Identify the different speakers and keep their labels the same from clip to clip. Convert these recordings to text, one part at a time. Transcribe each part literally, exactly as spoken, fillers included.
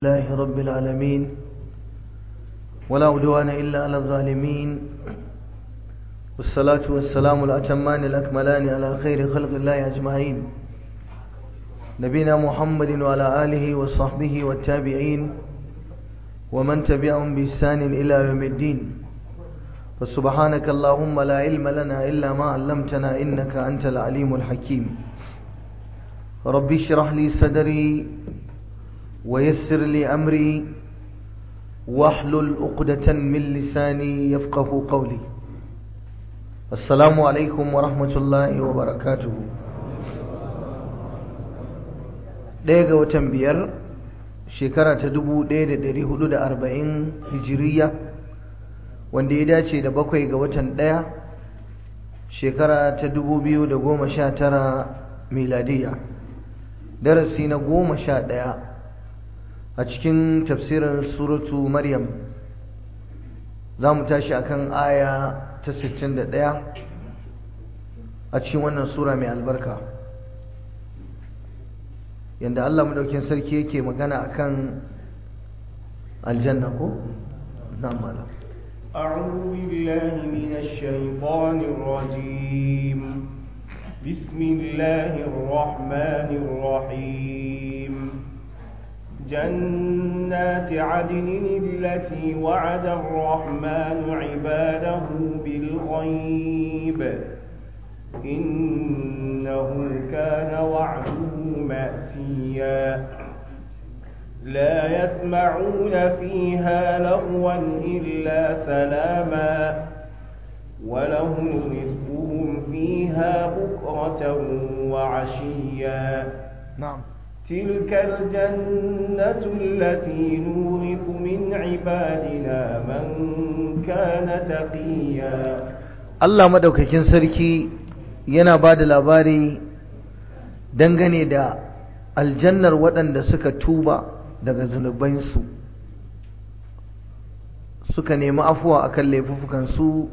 Speaker 1: لله رب العالمين ولا عدوان إلا على الظالمين والصلاة والسلام الأتمان الأكملان على خير خلق الله أجمعين نبينا محمد وعلى آله وصحبه والتابعين ومن تبعهم بإحسان إلى يوم الدين فسبحانك اللهم لا علم لنا إلا ما علمتنا إنك أنت العليم الحكيم ربي اشرح لي صدري ويسر لي أمري واحلل عقدة من لساني يفقه قولي السلام عليكم ورحمة الله وبركاته ɗaya ga watan biyar shekara ta dubu ɗaya da ɗari hudu da arba'in hijiriya wanda ya dace da bakwai ga watan ɗaya shekara ta dubu biyu da goma sha tara miladiya darasi na goma sha ɗaya a cikin tafsirin suratu maryam za mu tashi akan aya ta sittin da ɗaya a cikin wannan sura mai albarka yanda Allah madaukakin sarki yake magana akan aljanna ko na'am malam
Speaker 2: a'udhu billahi minash shaitanir rajim bismillahir rahmanir rahim جنات عدن التي وعد الرحمن عباده بالغيب إنه كان وعده مأتيا لا يسمعون فيها لغوا إلا سلاما ولهم رزقهم فيها بكرة وعشيا
Speaker 1: نعم
Speaker 2: تلك الجنة التي نورث من عبادنا من كان تقيا
Speaker 1: Allah madaukakin sarki yana ba da labari dangane da aljannar waɗanda suka tuba daga zunubansu suka nemi afuwa akan laifukansu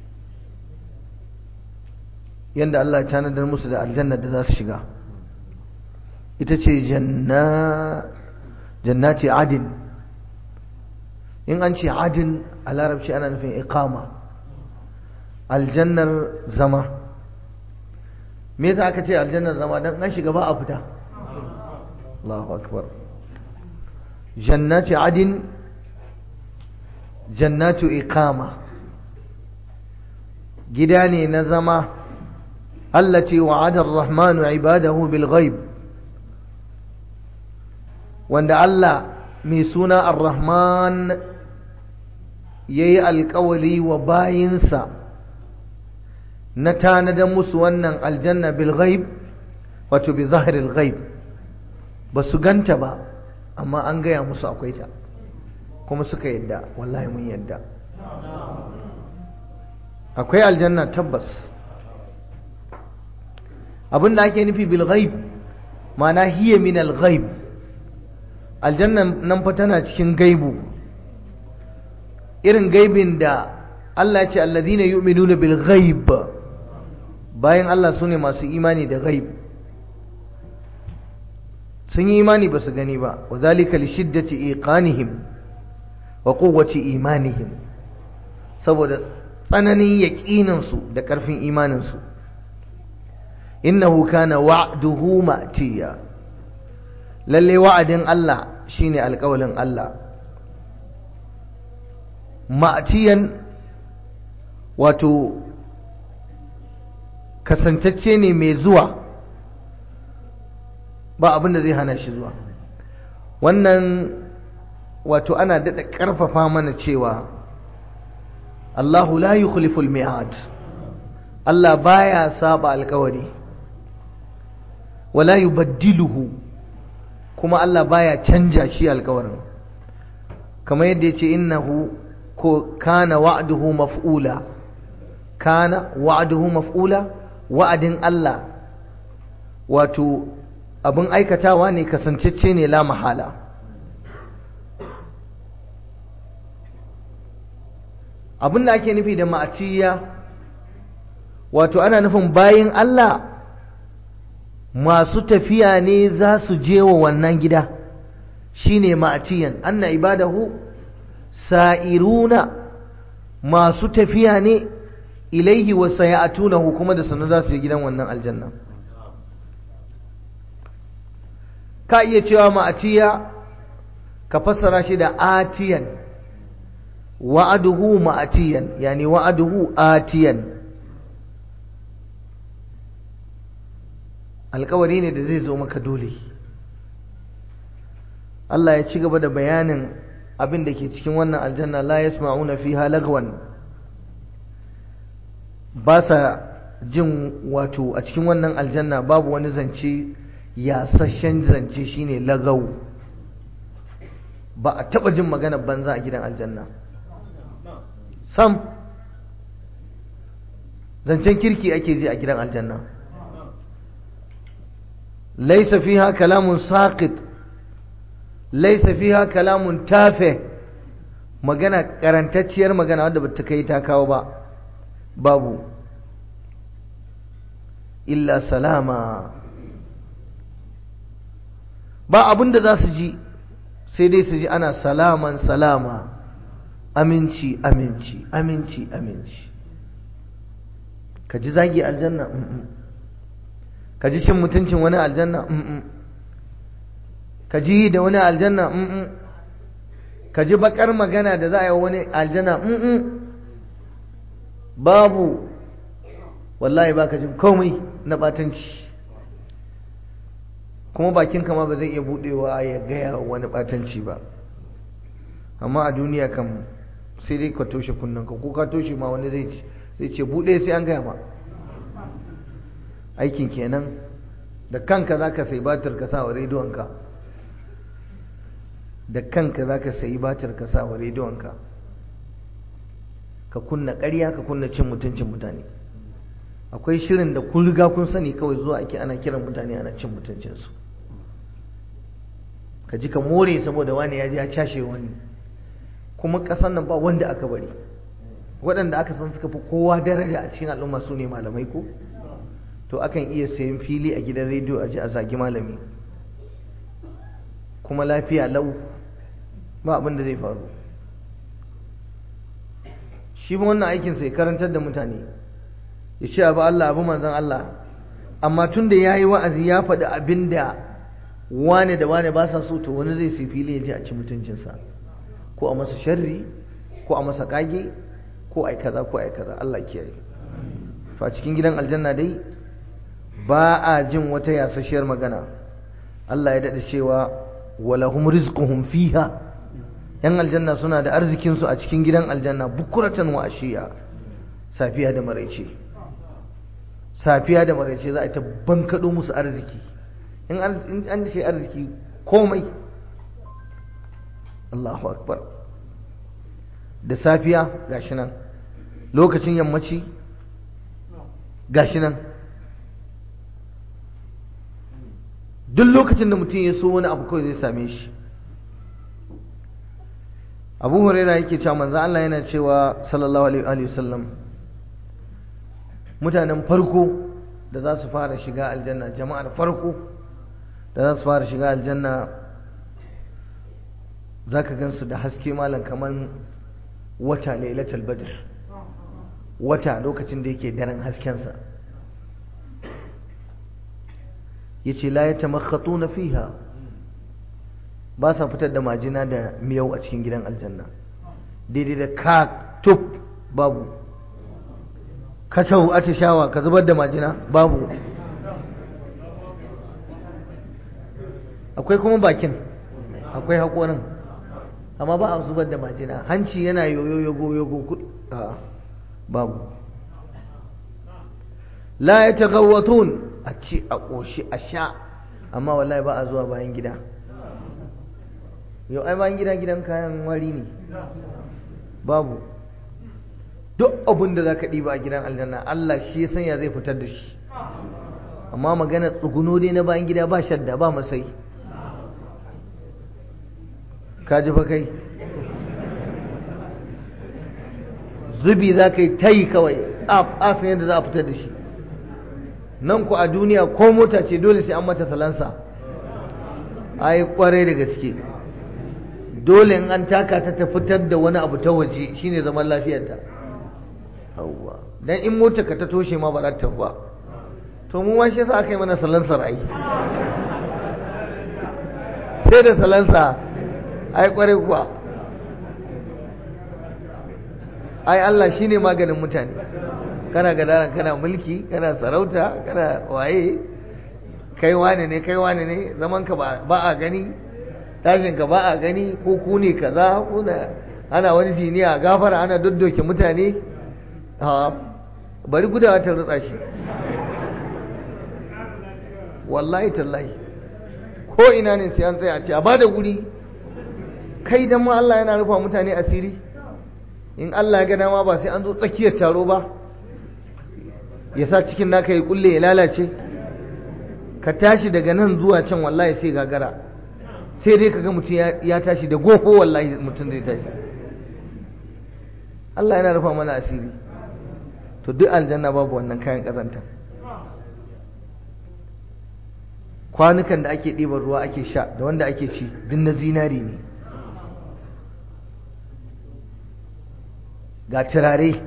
Speaker 1: yanda Allah ya tanadar musu da aljannar da za su shiga ita ce jannati adin in an ce adin a larabci ana nufin iqama aljannar zama me yasa aka ce aljannar zama dan an shiga ba a fita Allahu akbar jannati adin jannatu iqama gida ne na zama allati wa'ada ar-rahmanu ibadahu bil ghaib wanda Allah mai suna Ar-Rahman yayi alƙawari wa bayinsa na tanadan musu wannan aljanna bil ghaib wato bi zahiril ghaib ba su ganta ba amma an gaya musu akwai ta kuma suka yadda wallahi mun yadda akwai aljanna tabbas abinda ake nufi bil ghaib ma'ana hiya min al ghaib aljannan nan fa tana cikin gaibu irin gaibin da Allah ya ce alladhina yu'minuna bil ghaib bayan Allah sune masu imani da ghaib sun yi imani ba su gani ba wadhalika li shiddati iqanihim wa quwwati imanihim saboda tsananin yaqinin su da karfin imanin su innahu kana wa'duhu ma'tiya lalle wa'adin Allah shine alƙawalin Allah ma'tiyan wato kasantacce ne mai zuwa ba abin da zai hana shi zuwa wannan wato ana daɗa ƙarfafa mana cewa Allahu la yukhliful mi'ad Allah baya saba alƙawari wala yubaddiluhu kuma Allah baya canja shi alƙawarin kamar yadda yace innahu ko kana wa'duhu maf'ula kana wa'duhu maf'ula wa'adin Allah wato abin aikatawa ne kasancecce ne la mahala abin da ake nufi da ma'atiya wato ana nufin bayin Allah masu tafiya ne za su je wa wannan gida shine ma'atiyan anna ibadahu sa'iruna masu tafiya ne ilaihi wa sayatunahu kuma da sanu za su yi gidan wannan aljanna. ka iya cewa ma'atiya ka fassara shi da atiyan, wa'aduhu ma'atiyan yani wa'aduhu atiyan, alkawari ne da zai zo maka dole. Allah ya ci gaba da bayanin abin da ke cikin wannan aljanna, la yasma'una fiha lagwan, ba sa jin wato a cikin wannan aljanna babu wani zance yasasshen zance shine lagaw, ba a taba jin magana banza a gidan aljanna sam, zancen kirki ake ji a gidan aljanna. laysa fiha kalamun saqit, laysa fiha kalamun tafe, magana karantacciyar magana wadda bata kai ta kawo ba, babu. illa salama, ba abinda za su ji sai dai su ji ana salaman salama, aminci aminci aminci aminci. ka ji zagi aljanna, ka ji cin mutuncin wani aljanna, ka ji da wani aljanna, ka ji bakar magana da za a yi wani aljanna, babu. wallahi ba ka jin komai na batanci, kuma bakin kama ba zai iya budewa ya gaya wani batanci ba. amma a duniya kam sai dai ka toshe kunnanka, ko ka toshe ma wani zai zai ce bude sai an gaya ma. aikin kenan, da kanka za ka sai batir ka sa wa rediyonka, da kanka za ka sai batir ka sa wa rediyonka, ka kunna ƙarya, ka kunna cin mutuncin mutane. akwai shirin da kun riga kun sani, kawai zuwa ake ana kiran mutane ana cin mutuncinsu, ka ji ka more saboda wani ya ji ya cashe wani. kuma ƙasar nan ba wanda aka bari, waɗanda aka san suka fi kowa daraja a cikin al'umma su ne malamai ko, to akan iya sayan fili a gidan rediyo a ji a zagi malami kuma lafiya lau, ba abin da zai faru. shi ba wannan aikin sai karantar da mutane, ya ce abu Allah abu manzan Allah, amma tun da ya yi wa'azi ya faɗi abin da wane da wane ba sa so, to wani zai sai fili ya je a ci mutuncinsa, ko a masa sharri, ko a masa kage, ko a yi kaza ko a yi kaza. Allah kiyaye. fa cikin gidan aljanna dai ba a jin wata yasasshiyar magana. Allah ya daɗa cewa walahum rizquhum fiha, yan aljanna suna da arzikinsu a cikin gidan aljanna, bukuratan wa ashiya, safiya da maraice. safiya da maraice za a ta bankaɗo musu arziki. in an ce arziki komai. Allahu akbar. da safiya gashi nan, lokacin yammaci gashi nan, duk lokacin da mutum ya so wani abu kawai zai same shi. Abu Hurairah yake cewa manzo Allah yana cewa sallallahu alaihi wasallam, mutanen farko da za su fara shiga aljanna, jama'ar farko da za su fara shiga aljanna, za ka gansu da haske malam kaman wata lailatul badr, wata lokacin da yake daren haskensa. yace la yatamakhatuna fiha, ba sa fitar da majina da miyau a cikin gidan aljanna, daidai da ka tub babu, ka tau atishawa ka zubar da majina babu. akwai kuma bakin, akwai haƙorin, amma ba a zubar da majina. hanci yana yoyo yogo yogo babu. la yataghawwatun, a ci a ƙoshi a sha, amma wallahi ba a zuwa bayan gida. yau ai bayan gida gidan kayan wari ne, babu. duk abin da za ka ɗiba a gidan aljanna Allah shi ya sanya zai fitar da shi, amma magana tsuguno dai na bayan gida ba shadda ba masai. ka ji fa kai, zubi za ka yi ta yi kawai a san yadda za a fitar da shi. nan ku a duniya ko mota ce dole sai an mata salansa, ai kwarai da gaske. dole in an taka ta ta fitar da wani abu ta waje shine zaman lafiyarta. Yawwa dan in mota ka ta toshe ma ba za ta ba, to mu ma shi yasa aka yi mana salansar ai sai da salansa ai kware kuwa ai Allah shine maganin mutane. Kana gadara kana mulki kana sarauta kana waye, kai wane ne kai wane ne, zaman ka ba a gani, tashin ka ba a gani, ko ku ne kaza kuna ana wani jiniya gafara ana doddoke mutane. Ha bari gudawa ta rutsa shi wallahi tallahi ko ina ne sai an tsaya a ce a bada guri. Kai dan ma Allah yana rufa mutane asiri, in Allah ya ga dama ba sai an zo tsakiyar taro ba ya sa cikin naka ya kulle ya lalace. Ka tashi daga nan zuwa can wallahi sai gagara, sai dai kaga mutum ya tashi da gofo, wallahi mutum zai tashi. Allah yana rufa mana asiri. To duk aljanna babu wannan kayan kazanta. Kwanukan da ake ɗiban ruwa ake sha da wanda ake ci duk na zinari ne. Ga turare,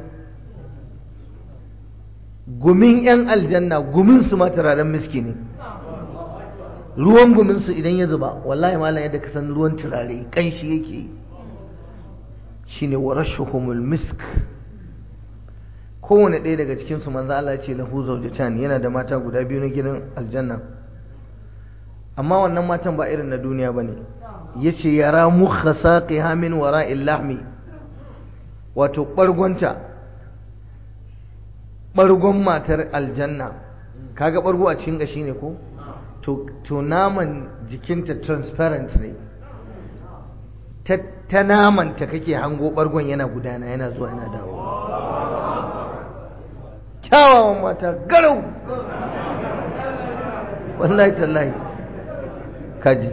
Speaker 1: gumin 'yan aljanna gumin su ma turaren miski ne. Ruwan gumin su idan ya zuba wallahi malam yadda ka san ruwan turare kanshi yake yi. Shine warashuhumul misk. Kowane ɗaya daga cikin su manzo Allah ya ce lahu zawjatan, yana da mata guda biyu na gidan aljanna. Amma wannan matan ba irin na duniya bane. Yace yara mukhasaqiha min wara'il lahmi, wato bargonta, bargon matar aljanna, kaga bargo a cikin gashi ne ko to to naman jikinta transparent ne, ta, ta naman ta kake hango bargon yana gudana yana zuwa yana dawo. Kyawawan mata garau wallahi tallahi kaji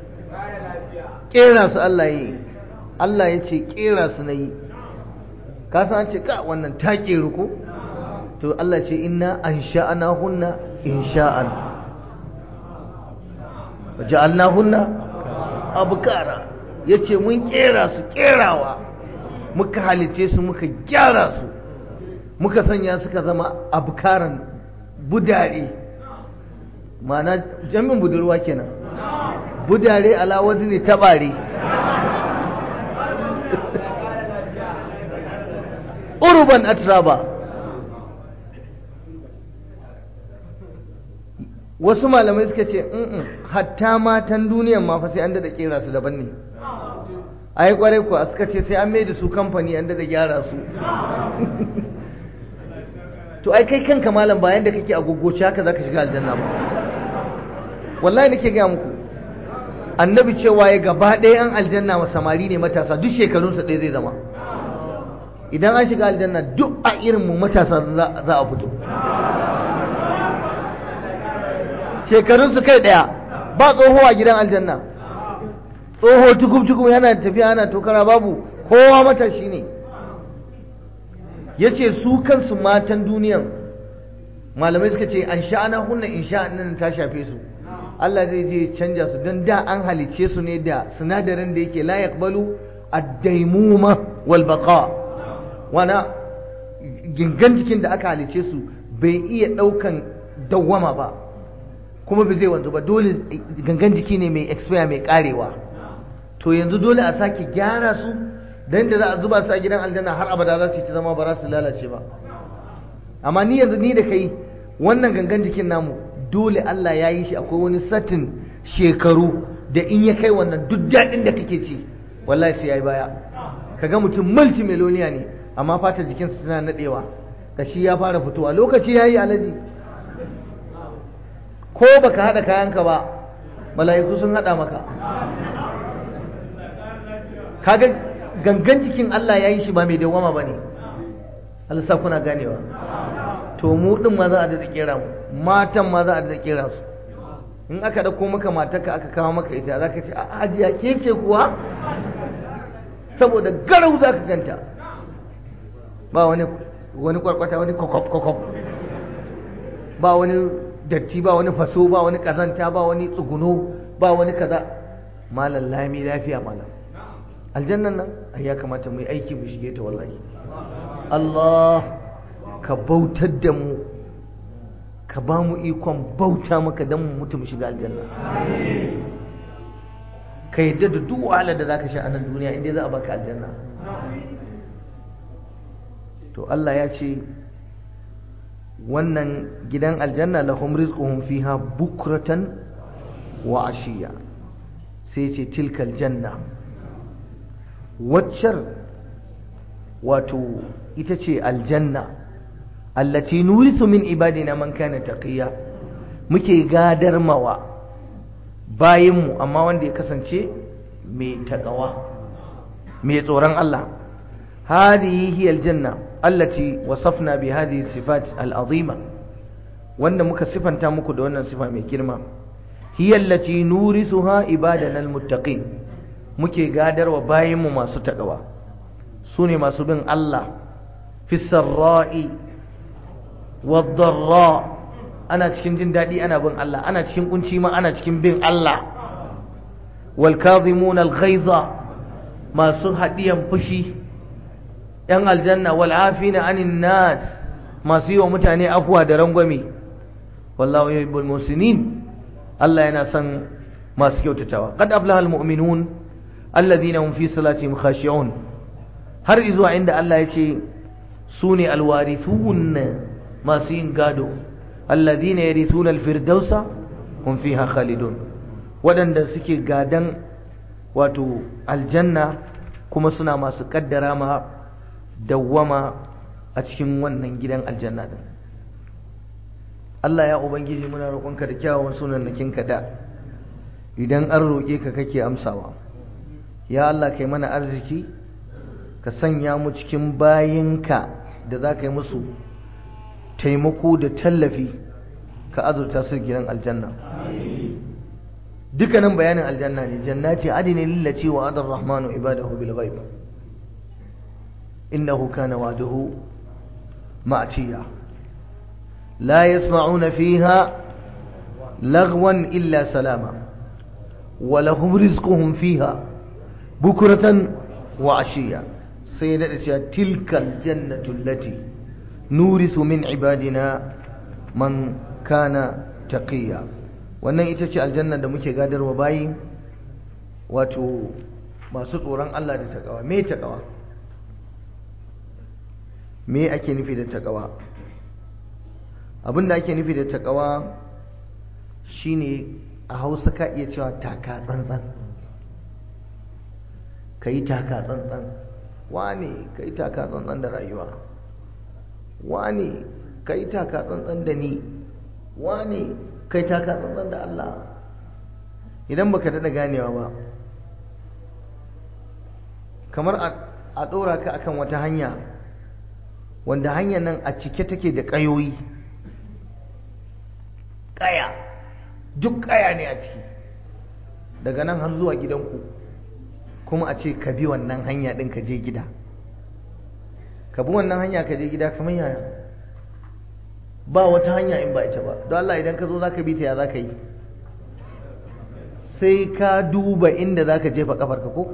Speaker 1: kera su Allah yi, Allah ya ce kera su na yi. Ka san ce ka wannan ta keru ko to Allah ce inna ansha'ana hunna insha'an waja'alna hunna abkara, yace mun kera su kerawa, muka halice su muka gyara su, muka sanya suka zama abkaran budare, ma'ana jamin budurwa kenan, budare ala wazni tabare. Urban atraba. Wasu malamai suka ce hatta matan duniyan ma fa sai an dada kera su daban ne. Ai kwarai kuwa suka ce sai an mai da su kamfani an dada gyara su. To ai kai kanka malam bayan da kake agogoci haka zaka shiga aljanna ba. Wallahi nake ga muku, annabi cewa ya gaba ɗaya an aljanna wa samari ne matasa, duk shekarunsa ɗaya zai zama. Idan an shiga aljanna duk a irin mu matasa za a fito, shekarunsu kai ɗaya, ba tsoho a gidan aljanna. Tsoho tukub-tukub yana tafiya ana tokara, babu, kowa matashi ne. Ya ce su kansu matan duniyan malamai suka ce an sha'ana hunna in sha'an nan ta shafe su. Allah zai je canja su, don da an halice su ne da sinadarin da yake la yaqbalu ad-daymuma wal baqa, wana gingan jikin da aka halice su bai iya daukan dawwama ba kuma bai zai wanzu ba, dole gangan jiki ne mai expire mai karewa. To yanzu dole a sake gyara su dan da za a zuba su a gidan aljanna har abada za su yi ta zama ba za su lalace ba. Amma ni yanzu ni da kai wannan gangan jikin namu dole Allah ya yi shi akwai wani satin shekaru da in ya kai wannan duk daɗin da kake ci wallahi sai yayi baya. Kaga mutum multi meloniya ne amma fatar jikinsa tana nadewa, kashi ya fara fitowa, lokaci yayi alaji. Ko baka hada kayanka ba mala'iku sun hada maka. Kaga gangan jikin Allah ya yi shi ba mai dawama bane. Allah sa kuna ganewa. To mu din ma za a da kera mu, matan ma za a da kera su. In aka dauko maka matarka aka kawo maka ita zaka ce a hajiya ke ce kuwa, saboda garau zaka ganta. Ba wani wani kwarkwata, wani kokop kokop, ba wani datti, ba wani faso, ba wani kazanta, ba wani tsuguno, ba wani kaza. Malam lami lafiya malam. aljannan nan ya kamata mu yi aiki mu shige ta wallahi. Allah ka bautar da mu, ka ba mu ikon bauta maka don mu mutu mu shiga aljanna. Ka yadda da duk wahalar da zaka sha a nan duniya inda za a baka aljanna. To Allah ya ce wannan gidan aljanna lahum rizquhum fiha bukratan wa ashiya, sai ce tilkal janna, waccar wato ita ce aljanna allati nurisu min ibadina man kana taqiya, muke gadar mawa bayinmu amma wanda ya kasance mai takawa mai tsoron Allah. hadihi hiya aljanna allati wasafna bi hadhihi sifat al'azima, wanda muka sifanta muku da wannan sifa mai girma. hiya allati nurisuha ibadana almuttaqin, muke gadarwa bayinmu masu takawa, sune masu bin Allah fi sarra'i wad-dharra, ana cikin jin dadi ana bin Allah, ana cikin kunci ma ana cikin bin Allah. wal kadhimuna al-ghayza, masu hadiyan fushi yan aljanna. wal afina anin nas, masu yi wa mutane afwa da rangwame. wallahu yuhibbul muhsinin, Allah yana son masu kyautatawa. qad aflaha al-mu'minun alladhina hum fi salatihim khashi'un, har izuwa inda Allah ya ce su ne alwarithun, masu yin gado. alladhina yarithuna alfirdausa hum fiha khalidun, waɗanda suke gadan wato aljanna kuma suna masu kaddara ma dawwama a cikin wannan gidan aljanna din. Allah ya ubangiji muna roƙonka da kyawawan sunannakinka da idan an roƙe ka kake amsawa. ya Allah kai mana arziki, ka sanya mu cikin bayinka da za ka yi musu taimako da tallafi, ka azurta su gidan aljanna. dukkanin bayanin aljanna ne. jannati adini lillaci wa adar rahmanu ibadahu bil ghaib innahu kana wa'duhu ma'tiya la yasma'una fiha lagwan illa salama wa lahum rizquhum fiha bukratan wa ashiya. sai da cewa tilkal jannatu allati nurisu min ibadina man kana taqiya, wannan ita ce aljanna da muke gadarwa bayi wato masu tsoron Allah da takawa. me takawa? me ake nufi da takawa? abinda ake nufi da takawa shine a Hausa ka iya cewa taka tsantsan. kai taka tsantsan, wane kai taka tsantsan da rayuwa, wane kai taka tsantsan da ni, wane kai taka tsantsan da Allah. idan baka daɗa ganewa ba, kamar a ɗora ka akan wata hanya wanda hanyar nan a cike take da ƙayoyi, ƙaya, duk ƙaya ne a ciki, daga nan har zuwa gidanku, kuma a ce ka bi wannan hanya ɗin ka je gida. ka bi wannan hanya ka je gida kamar yaya? ba wata hanya in ba ita ba. don Allah idan ka zo za ka bi ta ya za ka yi? sai ka duba inda za ka jefa kafarka ko?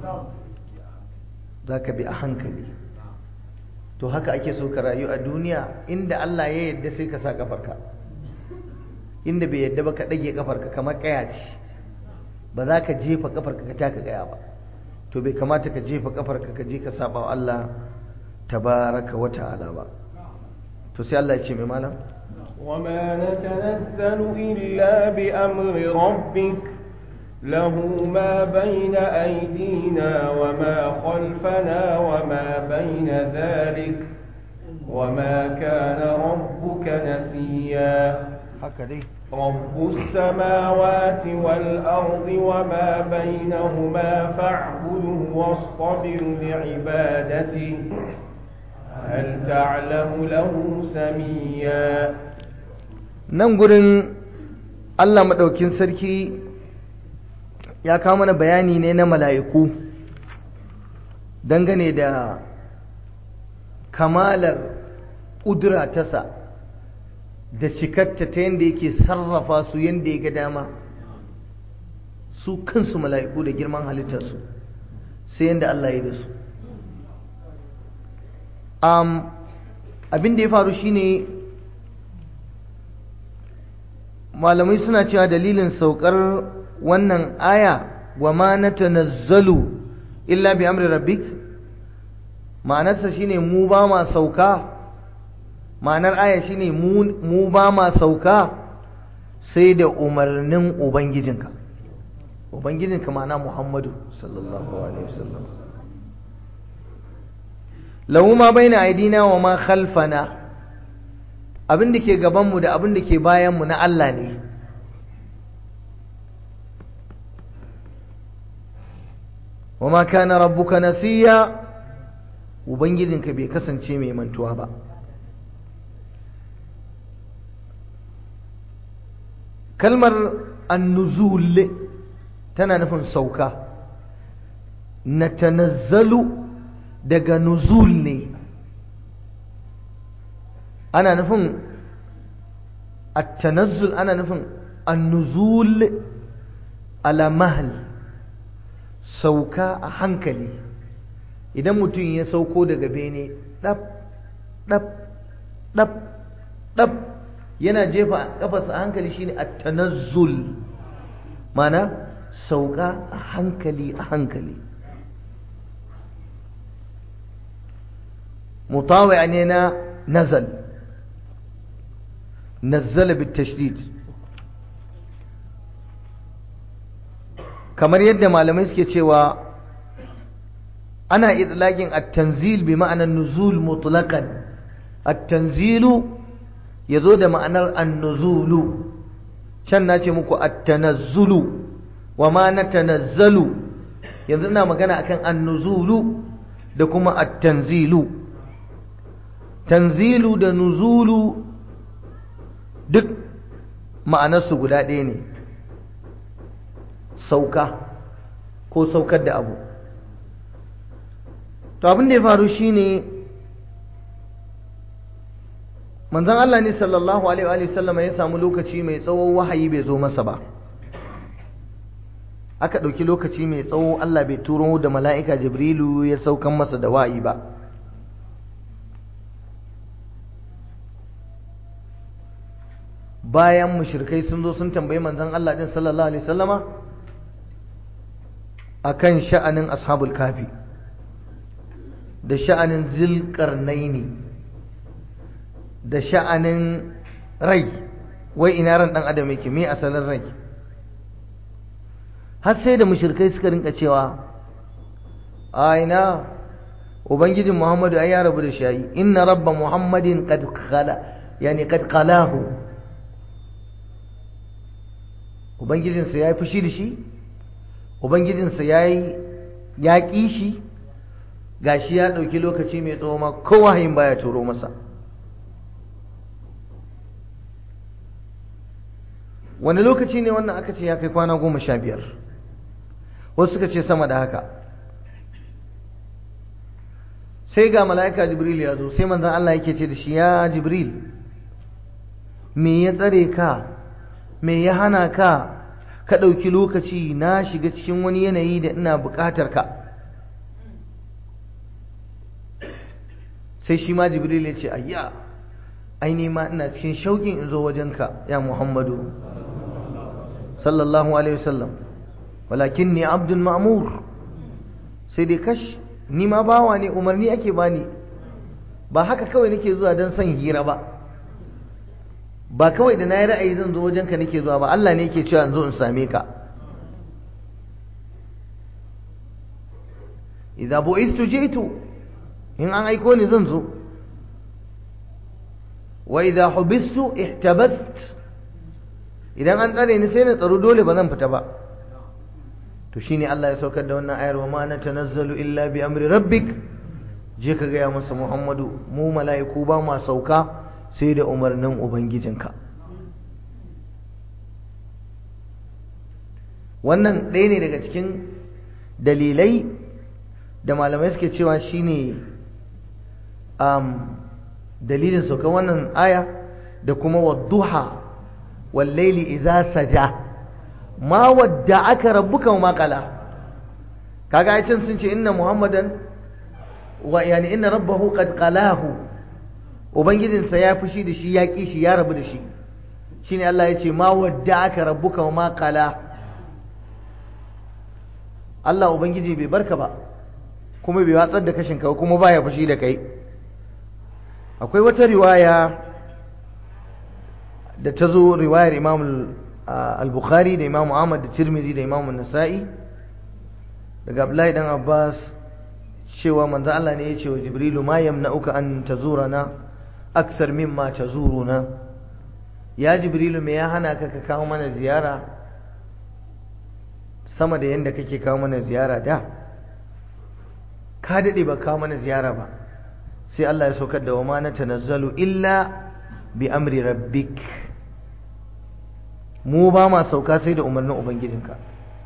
Speaker 1: za ka bi a hankali. to haka ake so ka rayu a duniya, inda Allah ya yadda sai ka sa kafarka, inda bai yadda ba ka ɗage kafarka kamar ƙaya ce, ba za ka jefa kafarka ka taka ƙaya ba. to bai kamata ka jefa kafarka ka je ka saba wa Allah tabaraka wa ta'ala ba. to sai Allah ya ce mai malam,
Speaker 2: وما نتنزل إلا بأمر ربك له ما بين أيدينا وما خلفنا وما بين ذلك وما كان ربك نسيا. رب السماوات والأرض وما بينهما فاعبده واصطبر لعبادته هل تعلم له سميا.
Speaker 1: nan gurin Allah madaukin sarki ya kawo mana bayani ne na mala'iku dangane da kamalar ƙudura tasa da cikarta ta yadda yake sarrafa su yadda ya ga dama. su kansu mala'iku da girman halittarsu sai yanda Allah ya yi da su. um, abin da ya faru shine malamai suna cewa dalilin saukar wannan aya wa ma natanazzalu illa bi amri rabbik, ma'anarsa shine mu ba ma sauka, ma'anar aya shine mu, mu ba ma sauka sai da umarnin ubangijinka. Ubangijinka ma'ana Muhammadu sallallahu alaihi wasallam. lahu ma baina aidina wa ma khalfana, abin da ke gabanmu da abin da ke bayanmu na Allah ne. wa ma kana rabbuka nasiya, ubangijinka bai kasance mai mantuwa ba. kalmar annuzul tana nufin sauka. natanazzalu daga nuzul ne, ana nufin at-tanazzul, ana nufin an-nuzul ala mahl, sauka a hankali. idan mutum ya sauko daga bene dab dab dab dab yana jefa kafarsa a hankali, shine at-tanazzul, mana sauka a hankali a hankali. mutawi' ne na nazal, nazzala bitashdid, kamar yadda malamai suke cewa ana idlaqin at-tanzil bi ma'anar nuzul mutlaqan. at-tanzilu yazo da ma'anar an-nuzulu, can nace muku at-tanazzulu wa ma natanazzalu, yanzu ina magana akan an-nuzulu da kuma at-tanzilu. tanzilu da nuzulu duk ma'anarsu guda ɗaya ne, sauka ko saukar da abu. to abin da ya faru shine manzon Allah ne sallallahu alaihi wa sallama ya samu lokaci mai tsawo wahayi bai zo masa ba. aka ɗauki lokaci mai tsawo Allah bai turo da mala'ika Jibrilu ya saukan masa da wahayi ba. bayan mushrikai sun zo sun tambayi manzon Allah din sallallahu alaihi wasallama akan sha'anin ashabul kafi da sha'anin zilqarnaini da sha'anin rai, wai ina ran dan adam yake, me asalin rai. har sai da mushrikai suka rinka cewa a ina ubangijin Muhammadu ai ya rabu da shi, inna rabba Muhammadin qad khala, yani qad qalahu, ubangijinsa ya yi fushi da shi, ubangijinsa ya yi ya ƙi shi, gashi ya ɗauki lokaci mai tsawo ma ko wahayin baya turo masa. wani lokaci ne wannan? aka ce ya kai kwana goma sha biyar, wasu suka ce sama da haka. sai ga mala'ika Jibril ya zo, sai manzon Allah yake ce da shi, ya Jibril, me ya tsare ka, me ya hana ka ka ɗauki lokaci? na shiga cikin wani yanayi da ina buƙatar ka. sai shi ma Jibril ya ce, ayya, aini ma ina cikin shauƙin in zo wajenka ya Muhammadu sallallahu alaihi wasallam, walakin ni abdun ma'mur, sai dai kash, ni ma bawa ne, umarni ake bani, ba haka kawai nake zuwa don son hira ba, ba kawai da na yi ra'ayi zan zo wajenka nake zuwa ba, Allah ne yake cewa in zo in same ka. idza bu'istu ji'tu, in an aiko ni zan zo. wa idza hubistu ihtabast, idan an tsare ni sai na tsaro, dole ba zan fita ba. to shine Allah ya saukar da wannan ayar, wa ma natanazzalu illa bi amri rabbik, je ka gaya masa Muhammadu, mu mala'iku ba ma sauka sai da umarnin ubangijinka. wannan ɗaya ne daga cikin dalilai da malamai suke cewa shine um, dalilin saukan wannan aya, da kuma wadduha wal laili idza saja ma wadda'aka rabbuka wa ma qala. kaga ai can sun ce inna muhammadan wa yani inna rabbahu qad qalahu, ubangijinsa ya fushi da shi ya ki shi ya rabu da shi. shine Allah ya ce ma wadda'aka rabbuka wa ma qala, Allah ubangiji bai barka ba kuma bai watsar da kashin ka kuma baya fushi da kai. akwai wata riwaya da ta zo, riwayar Imam al-Bukhari da Imam Ahmad da Tirmidhi da Imam An-Nasa'i daga Abdullahi dan Abbas cewa manzo Allah ne ya ce wa Jibrilu ma yamna'uka an tazurana aksar mimma tazuruna, ya Jibrilu me ya hana ka ka kawo mana ziyara sama da yanda kake kawo mana ziyara da? Ka dade ba kawo mana ziyara ba. sai Allah ya saukar da wa ma natanazzalu illa bi amri rabbik, mu ba ma sauka sai da umarnin ubangijinka.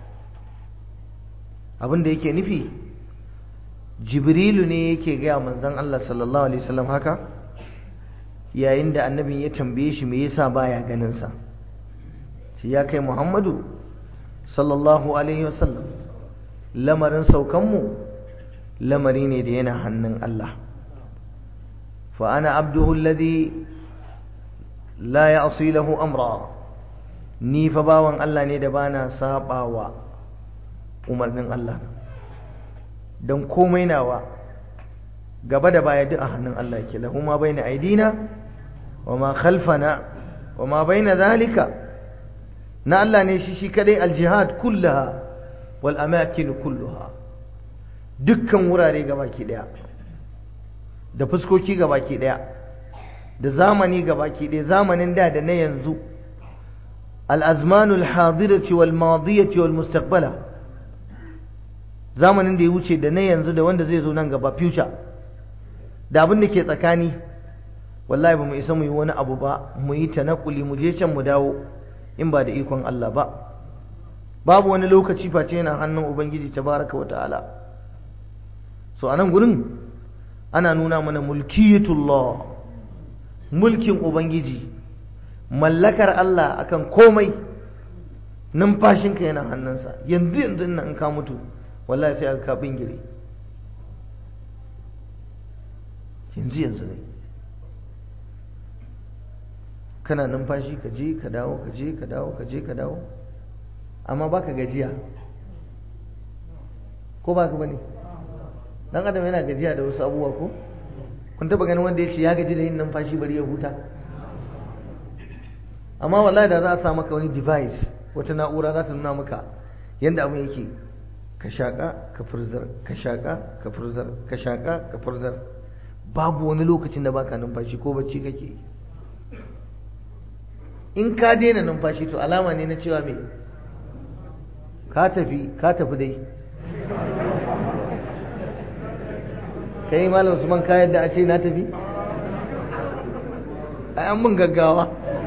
Speaker 1: abin da yake nufi, Jibrilu ne yake gaya manzon Allah sallallahu alaihi wasallam haka yayin da annabin ya tambaye shi me yasa baya ganin sa. sai ya kai Muhammadu sallallahu alaihi wasallam, lamarin saukan mu lamari ne da yana hannun Allah. fa ana abduhu alladhi la ya'si lahu amra, ni fa bawan Allah ne da bana sabawa umarnin Allah, dan komai nawa gaba da baya duk a hannun Allah yake. lahu ma baina aidina wa ma khalfana wa ma baina zalika, na Allah ne shi shi kadai. aljihad kullaha wal amakin kulluha, dukkan wurare gabaki daya da fuskoki gabaki daya da zamani gabaki daya, zamanin da da na yanzu, al azmanul hadirati wal madiyati wal mustaqbala, zamanin da ya wuce da na yanzu da wanda zai zo nan gaba, future, da abin da ke tsakani. wallahi ba mu isa mu yi wani abu ba, mu yi tanakuli mu je can mu dawo in ba da ikon Allah ba. babu wani lokaci face yana hannun ubangiji tabaraka wa ta'ala. so anan gurin ana nuna mana mulkiyatullah, mulkin ubangiji, mallakar Allah akan komai. numfashinka yana hannunsa, yanzu yanzu nan in ka mutu wallahi sai aka kafin gire, yanzu yanzu ne kana numfashi, ka je ka dawo, ka je ka dawo, ka je ka dawo, amma baka gajiya, ko baka bane? dan adam yana gajiya da wasu abubuwa ko? kun taba ganin wanda ya ce ya gaji da yin numfashi bari ya huta? amma wallahi da za a sa maka wani device, wata na'ura za ta nuna maka yanda abin yake, ka shaƙa ka furzar, ka shaƙa ka furzar, ka shaƙa ka furzar, babu wani lokacin da baka numfashi ko bacci kake. in ka daina numfashi to alama ne na cewa me, ka tafi ka tafi dai. kai malam Usman ka yadda a ce na tafi? ai an mun gaggawa.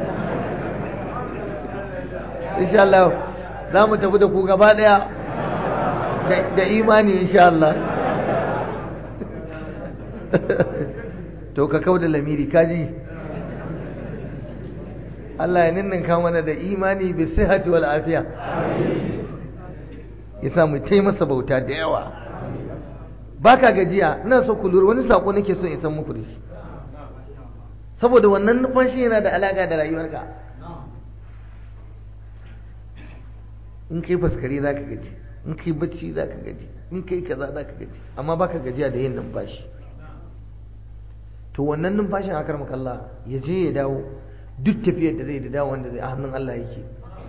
Speaker 1: insha Allah za mu tafi da ku gaba daya da imani insha Allah. to ka kauda lamiri kaji, Allah ya ninninka mana da imani bi sihhati wal afiya, yasa mu tai masa bauta da yawa. baka gajiya. ina so ku lura, wani sako nake so in san muku da shi, saboda wannan numfashi yana da alaka da rayuwarka. in kai faskare za ka gaji, in kai bacci za ka gaji, in kai kaza za ka gaji, amma baka gajiya da yin numfashi. to wannan numfashin akar makalla ya je ya dawo, duk tafiyar da zai da dawo wanda zai a hannun Allah yake.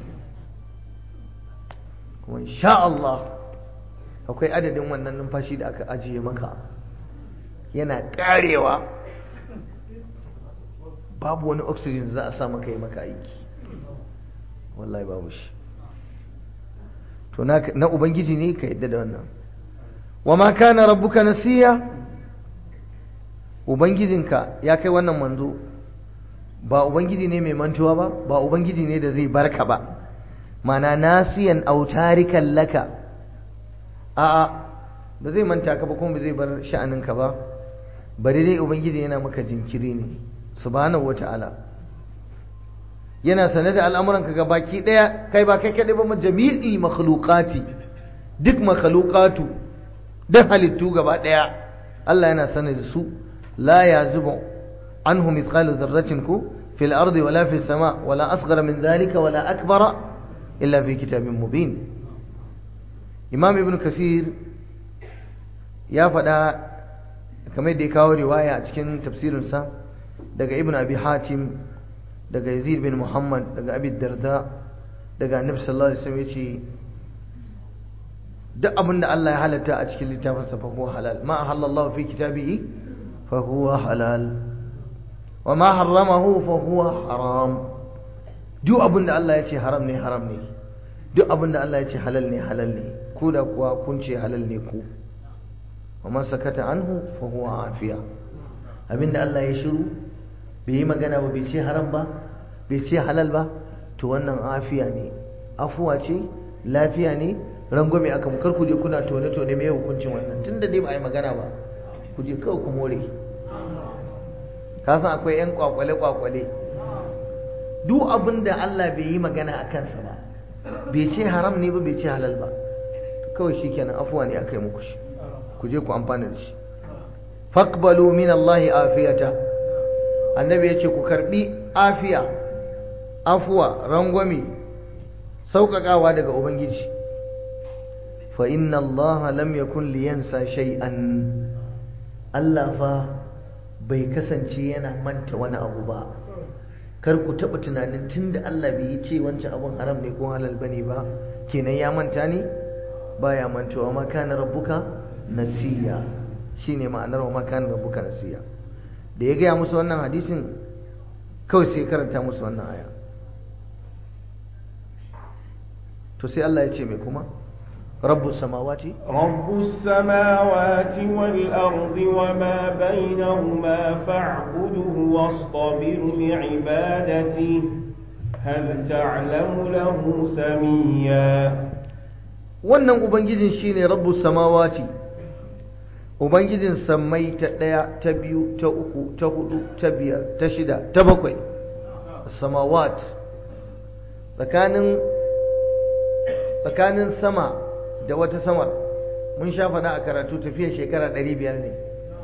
Speaker 1: kuma insha Allah akwai adadin wannan numfashi da aka ajiye maka, yana karewa babu wani oxygen da za a sa maka yi maka aiki, wallahi babu shi. to na na ubangiji ne ka yadda da wannan. wa ma kana rabbuka nasiya, ubangijinka ya kai wannan manzo ba ubangiji ne mai mantuwa ba, ba ubangiji ne da zai barka ba, mana nasiyan autarikan laka, a'a ba zai manta ka ba kuma ba zai bar sha'aninka ba, bari dai ubangiji yana maka jinkiri ne subhanahu wata'ala. yana sane da al'amuranka ga baki daya, kai ba kai kadai ba, jami'i makhluqati, duk makhluqatu duk halittu gaba daya Allah yana sanar da su la yazubu anhu mithqalu dharratin ku fil ardi wala fis sama wala asghara min dhalika wala akbara illa fi kitabin mubin. Imam Ibn Kathir ya faɗa kamar da ya kawo riwaya a cikin tafsirinsa daga Ibn Abi Hatim daga Yazid bin Muhammad daga Abi Darda daga Annabi sallallahu alaihi wasallam yace duk abin da Allah ya halatta a cikin littafinsa fa huwa halal ma ahallallahu fi kitabihi fa huwa halal wa ma harramahu fa huwa haram. Duk abin da Allah ya ce haram ne haram ne, duk abin da Allah ya ce halal ne halal ne, ko da kuwa kun ce halal ne ku. wa man sakata anhu fa huwa afiya. Abinda Allah ya shiru bai yi magana ba, bai ce haram ba, bai ce halal ba, to wannan afiya ne, afuwa ce, lafiya ne, rangwame aka mu. Kar ku je kuna tone tone mai hukuncin wannan, tunda dai ba a yi magana ba, ku je kawai ku more. Ka san akwai yan kwakwale kwakwale, duk abin da Allah bai yi magana a kansa ba, bai ce haram ne ba, bai ce halal ba, kawai shikenan afuwa ne aka yi muku shi, ku je ku amfana da shi. faqbalu min Allah afiyata, annabi ya ce ku karbi afiya, afuwa, rangwame, sauƙaƙawa daga ubangiji. fa inna Allah lam yakun liyansa shay'an, Allah fa bai kasance yana manta wani abu ba. Kar ku taɓa tunanin tunda Allah bai yi ce wancan abun haram ne ko halal bane ba kenan ya manta ne, baya mantawa. ma kana rabbuka nasiya, shine ma'anar wa ma kana rabbuka nasiya. da ya gaya musu wannan hadisin kawai sai karanta musu wannan aya. to sai Allah ya ce mai kuma rabbus samawati
Speaker 2: rabbus samawati wal ardi wama bainahuma fa'budhu wastabir li'ibadati hal ta'lamu lahu samiyya.
Speaker 1: wannan ubangijin shine rabbus samawati, ubangijin sammai ta ɗaya, ta biyu, ta uku, ta hudu, ta biyar, ta shida, ta bakwai. Samawat, tsakanin tsakanin sama da wata samar mun sha faɗa a karatu tafiyar shekara ɗari biyar ne.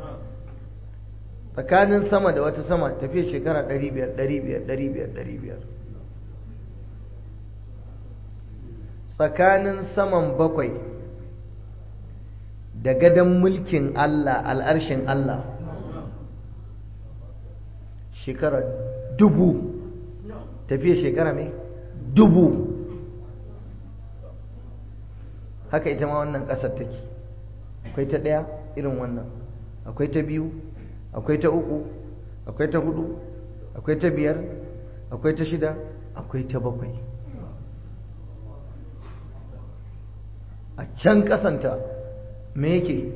Speaker 1: Tsakanin sama da wata sama tafiyar shekara ɗari biyar, ɗari biyar, ɗari biyar, ɗari biyar. Tsakanin saman bakwai da gadon mulkin Allah, al'arshin Allah, shekara dubu, tafiya shekara mai dubu. Haka ita ma wannan ƙasar take, akwai ta ɗaya irin wannan, akwai ta biyu, akwai ta uku, akwai ta hudu, akwai ta biyar, akwai ta shida, akwai ta bakwai. A can ƙasanta me yake?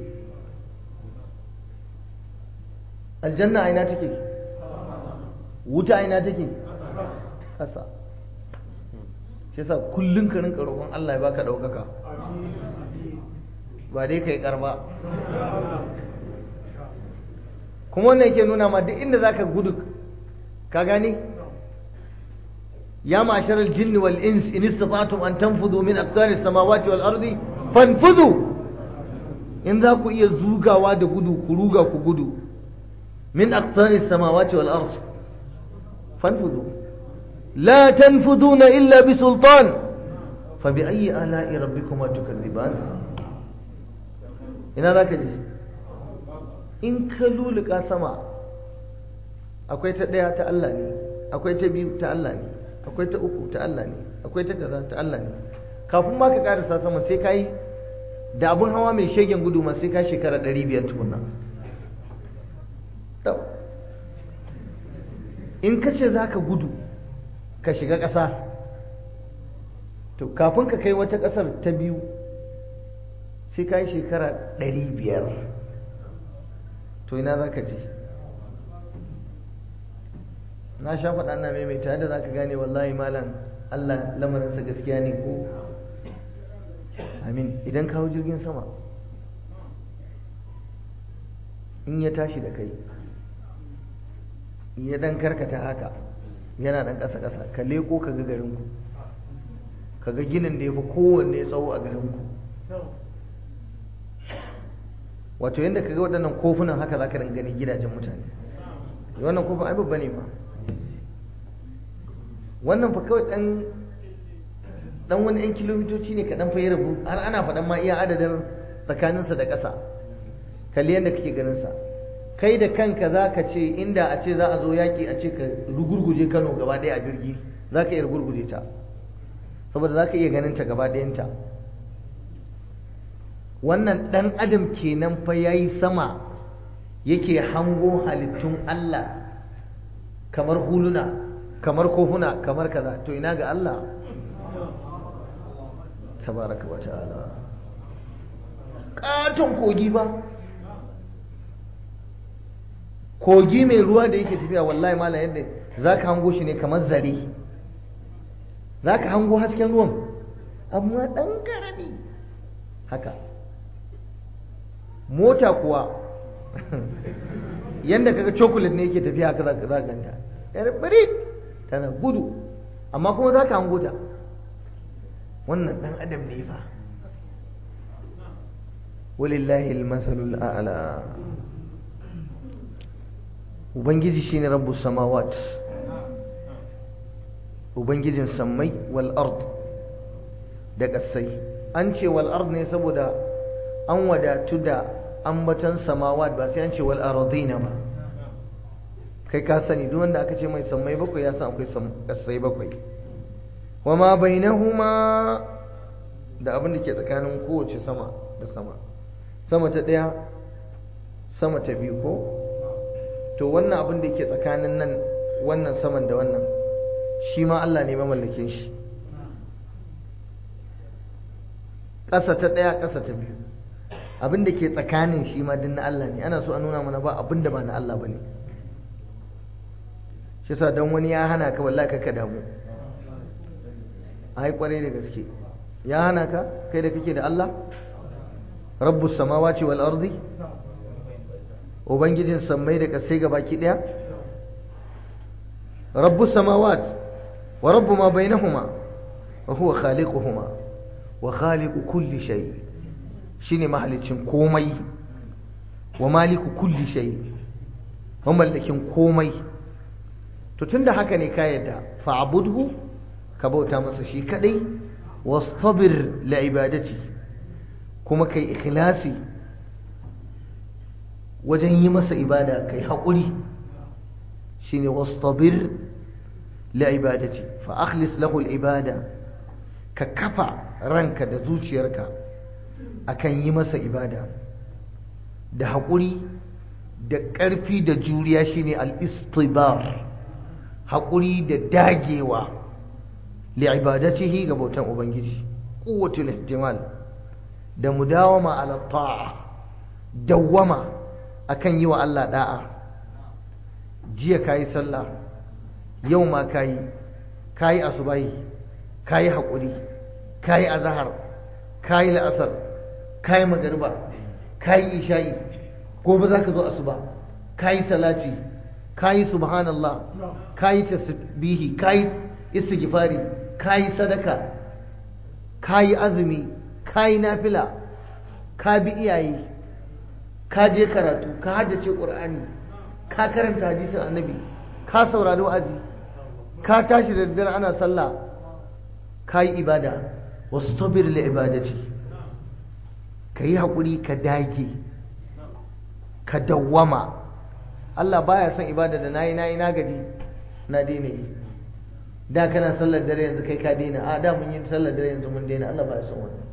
Speaker 1: Aljanna aina take? Wuta aina take? Ƙasa. Shi yasa kullun ka rinka roƙon Allah ya baka ɗaukaka, ba dai kai karba. Kuma wannan yake nuna ma duk inda zaka gudu, ka gani? Ya ma'sharal jinni wal ins in istata'tum an tanfudhu min aqtaris samawati wal ardi fanfudhu. In za ku iya zugawa da gudu ku ruga ku gudu, min aqtaris samawati wal ard fanfudhu la tanfuduna illa bi sultan fa bi ayyi ala'i rabbikuma tukazziban. ina zaka je? In ka luluka sama, akwai ta daya ta Allah ne, akwai ta biyu ta Allah ne, akwai ta uku ta Allah ne, akwai ta kaza ta Allah ne. Kafin ma ka karasa sama sai kai da abun hawa mai shegen gudu ma sai ka shekara ɗari biyar tukunna. In ka ce za ka gudu ka shiga ƙasa, to kafin ka kai wata ƙasar ta biyu sai ka yi shekara ɗari biyar. To ina za ka je? Na sha faɗa na maimaita yadda za ka gane wallahi malam Allah lamarinsa gaskiya ne ko amin. Idan kawo jirgin sama, in ya tashi da kai, ya dan karkata haka, yana dan ƙasa ƙasa, ka leko ka ga garinku, ka ga ginin da ya fi kowanne tsawo a garinku, wato yadda ka ga waɗannan kofunan haka za ka gani gidajen mutane. Wannan kofin ai babba ne ma, wannan fa kawai ɗan ɗan wani 'yan kilomitoci ne kaɗan fa ya rabu, har ana faɗan ma iya adadin tsakaninsa da ƙasa. Kalli yadda kake ganinsa, kai da kanka za ka ce inda a ce za a zo yaƙi a ce ka rugurguje Kano gaba ɗaya a jirgi, za ka iya rugurguje ta, saboda za ka iya ganin ta gaba ɗayanta. Wannan ɗan adam kenan fa ya yi sama yake hango halittun Allah kamar huluna, kamar kofuna, kamar kaza. To ina ga Allah tabaraka wa ta'ala. Katon kogi ba, kogi mai ruwa da yake tafiya, wallahi mala yadda za ka hango shi ne kamar zare, za ka hango hasken ruwan amma ɗan ƙarami haka. Mota kuwa yadda kaga chocolate ne yake tafiya haka za ka ganta, yar bari tana gudu, amma kuma za ka hango ta. Wannan ɗan adam ne fa. walillahi al-mathalul a'la. Ubangiji shine rabbus samawat, ubangijin sammai, wal ard da ƙasai. An ce wal ard ne saboda an wadatu da ambatan samawat, ba sai an ce wal ardina ba. Kai ka sani duk wanda aka ce mai sammai bakwai ya san akwai ƙasai bakwai. Wa ma bainahuma, da abin da ke tsakanin kowace sama da sama, sama ta ɗaya, sama ta biyu ko? To wannan abin da ke tsakanin nan, wannan saman da wannan, shi ma Allah ne mamallakin shi. Ƙasa ta ɗaya, ƙasa ta biyu, abin da ke tsakanin shi ma din na Allah ne. Ana so a nuna mana ba abin da ba na Allah ba ne. Shi sa don wani ya hana ka, wallahi ka damu. Ai kwarai da gaske ya hana ka, kai da kake da Allah, rabbus samawati wal ardi, ubangijin sammai da kasai gabaki daya. Rabbus samawat wa rabbu ma bainahuma wa huwa khaliquhuma wa khaliqu kulli shay, shine mahalicin komai, wa maliku kulli shay, mamallakin komai. To tunda haka ne ka yadda, fa'budhu, ka bauta masa shi kadai, wastabir li ibadati, kuma kai ikhlasi wajen yi masa ibada, kai haƙuri. Shine wastabir li ibadati, fa akhlis lahu al ibada, ka kafa ranka da zuciyarka akan yi masa ibada da haƙuri da ƙarfi da juriya. Shine al istibar, haƙuri da dagewa li'ibadatihi, ga bautan ubangiji. Quwwatul ihtimal, da mudawama ala ta'a, dawwama akan yi wa Allah da'a. Jiya kayi sallah, yau ma kayi, kayi asubahi, kayi haƙuri, kayi azhar, kayi la'asar, kayi magriba, kayi isha'i, gobe zaka zo asuba, kayi salati, kayi subhanallah, kayi tasbihi, kayi istighfari, kayi sadaka, kayi azumi, kayi nafila, ka bi iyaye, ka je karatu, ka haddace Qur'ani, ka karanta hadisin Annabi, ka saurari wa'azi, ka tashi da daddare ana sallah, kayi ibada. wastabir li ibadati, kayi hakuri, ka dage, ka dawwama. Allah baya son ibada da nayi nayi na gaji na daina yi. Da kana sallar dare yanzu kai ka daina, a da mun yi sallar dare yanzu mun daina. Allah baya son wannan.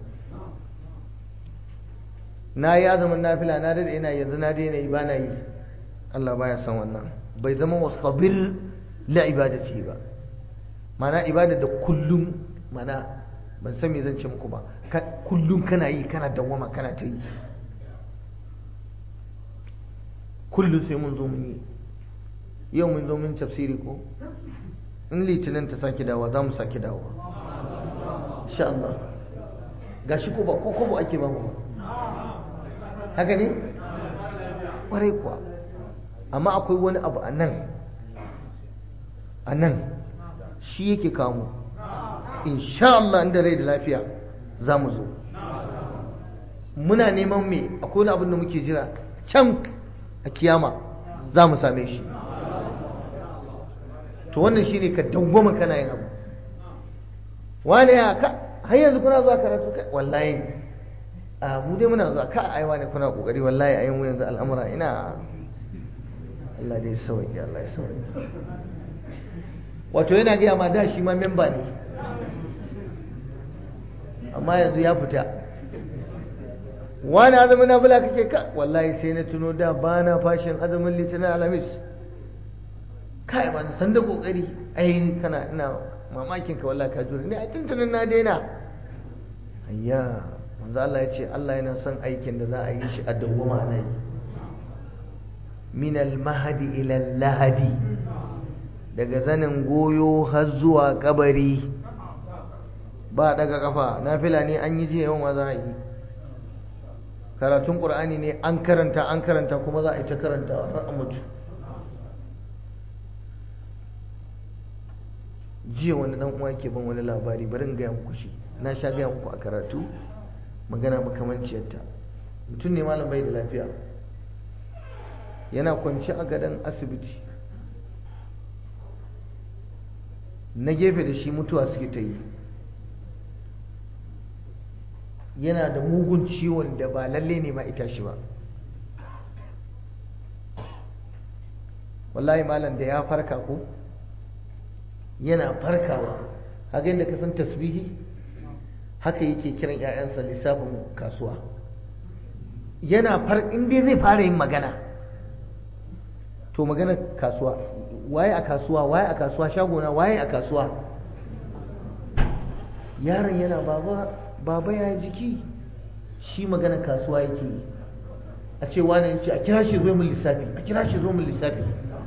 Speaker 1: Na yi azumin nafila na dade ina, yanzu na daina yi, ba na yi. Allah baya son wannan. Bai zama wastabir la ibadati ba. Mana ibada da kullum, mana ban san me zan ce muku ba, kullum kana yi, kana dawwama, kana ta yi. Kullum sai mun zo mun yi. Yau mun zo mun tafsiri ko? In litinin ta sake dawa za mu sake dawa insha Allah. Gashi ko ba ko ko ake ba mu, haka ne kwarai kuwa. Amma akwai wani abu a nan, a nan shi yake kamo. Insha Allah inda rai da lafiya za mu zo. muna neman me akwai wani abin da muke jira can a kiyama za mu same shi. To wannan shine ka dawwama kana yin abu. Wani ya ka har yanzu kuna zuwa karatu kai wallahi a mu dai muna zuwa ka ai wani kuna kokari wallahi ai mu yanzu al'amura ina Allah dai sauki Allah ya sauki. Wato yana ga ma da shi ma memba ne amma yanzu ya fita. Wani azumin nafila kake ka wallahi sai na tuno da bana fashin azumin litinin alhamis kai ba san da kokari ai kana ina mamakin ka wallahi ka jure ne a tuntunin na daina. Ayya manzo Allah ya ce Allah yana son aikin da za a yi shi a dawwama ana yi min al-mahdi ila al-lahadi, daga zanin goyo har zuwa kabari ba daga kafa. Nafila ne an yi jiya yau ma za a yi, karatun qur'ani ne an karanta an karanta kuma za a yi ta karanta har a mutu. Jiya wani dan uwa ke ban wani labari, bari in gaya muku shi, na sha gaya muku a karatu magana makamanciyarta. Mutum ne malam bai da lafiya, yana kwanci a gadon asibiti, na gefe da shi mutuwa suke ta yi, yana da mugun ciwon da ba lalle ne ma ita shi ba. Wallahi malam da ya farka ko yana farkawa haka yadda ka san tasbihi haka yake kiran 'ya'yansa lissafin kasuwa. Yana far in dai zai fara yin magana to magana kasuwa, waye a kasuwa, waye a kasuwa, shagona waye a kasuwa. Yaron yana baba baba ya jiki, shi magana kasuwa yake yi. A ce wani ya ce a kira shi zo mun lissafi, a kira shi zo mun lissafi.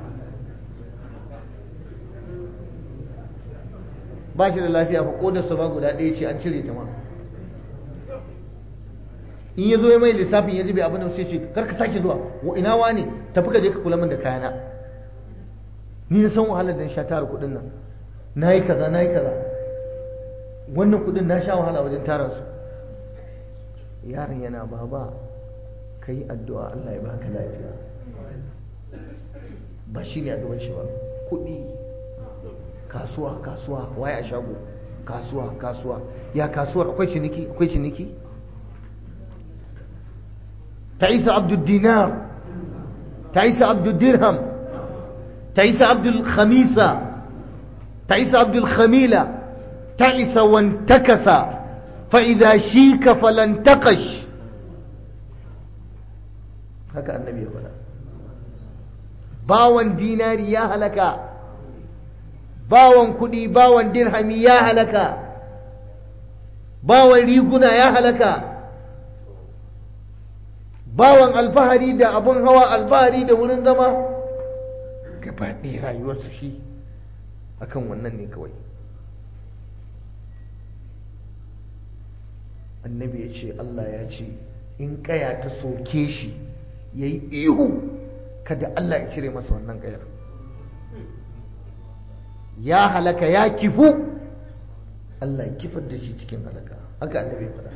Speaker 1: Ba shi da lafiya fa kodarsa ba guda ɗaya ce an cire ta ma. In ya zo ya mai lissafin ya ji bai abin da sai ce kar ka sake zuwa, ina wani tafi ka je ka kula min da kayana, ni na san wahalar da sha tara kuɗin nan, na yi kaza na yi kaza, wannan kuɗin na sha wahala wajen tara su. Yaron yana baba ka yi addu'a Allah ya baka lafiya. Ba shi ne a gaban shi ba, kuɗi, kasuwa kasuwa, waye a shago, kasuwa kasuwa, ya kasuwar akwai ciniki akwai ciniki. تعيس عبد الدينار، تعيس عبد الدرهم، تعيس عبد الخميسة، تعيس عبد الخميلة، تعس وانتكس فإذا شيك فلن تقش. هكا النبي يقول باوان ديناري يا هلكا، باوان كدي باوان درهمي يا هلكا، باوان ريقنا يا هلكا، bawan alfahari da abun hawa alfahari da wurin zama, gaba ɗaya rayuwarsa shi akan wannan ne kawai. Annabi ya ce Allah ya ce in ƙaya ta soke shi ya yi ihu kada Allah ya cire masa wannan ƙayar, ya halaka ya kifu, Allah ya kifar da shi cikin halaka. Haka annabi ya faɗa.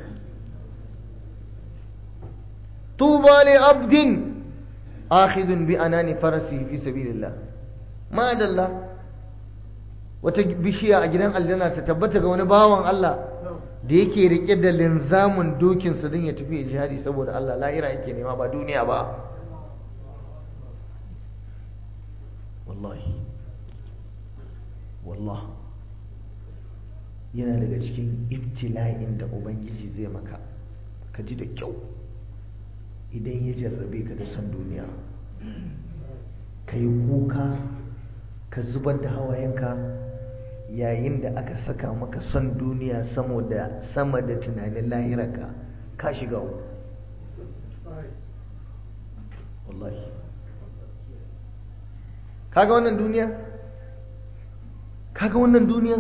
Speaker 1: طوبى لعبد آخذ بأنان فرسه في سبيل الله. ما أدى الله وتبشي أجران الجنة تتبتك ونباوان الله da yake rike da linzamin dokinsa don ya tafi jihadi saboda Allah, lahira yake nema ba duniya ba. Wallahi wallah yana daga cikin ibtila'in da Ubangiji zai maka, ka ji da kyau. Idan ya jarrabe ka da san duniya, ka yi kuka ka zubar da hawayenka yayin da aka saka maka san duniya saboda sama da tunanin lahirarka, ka shiga uku. Wallahi kaga wannan duniya, kaga wannan duniya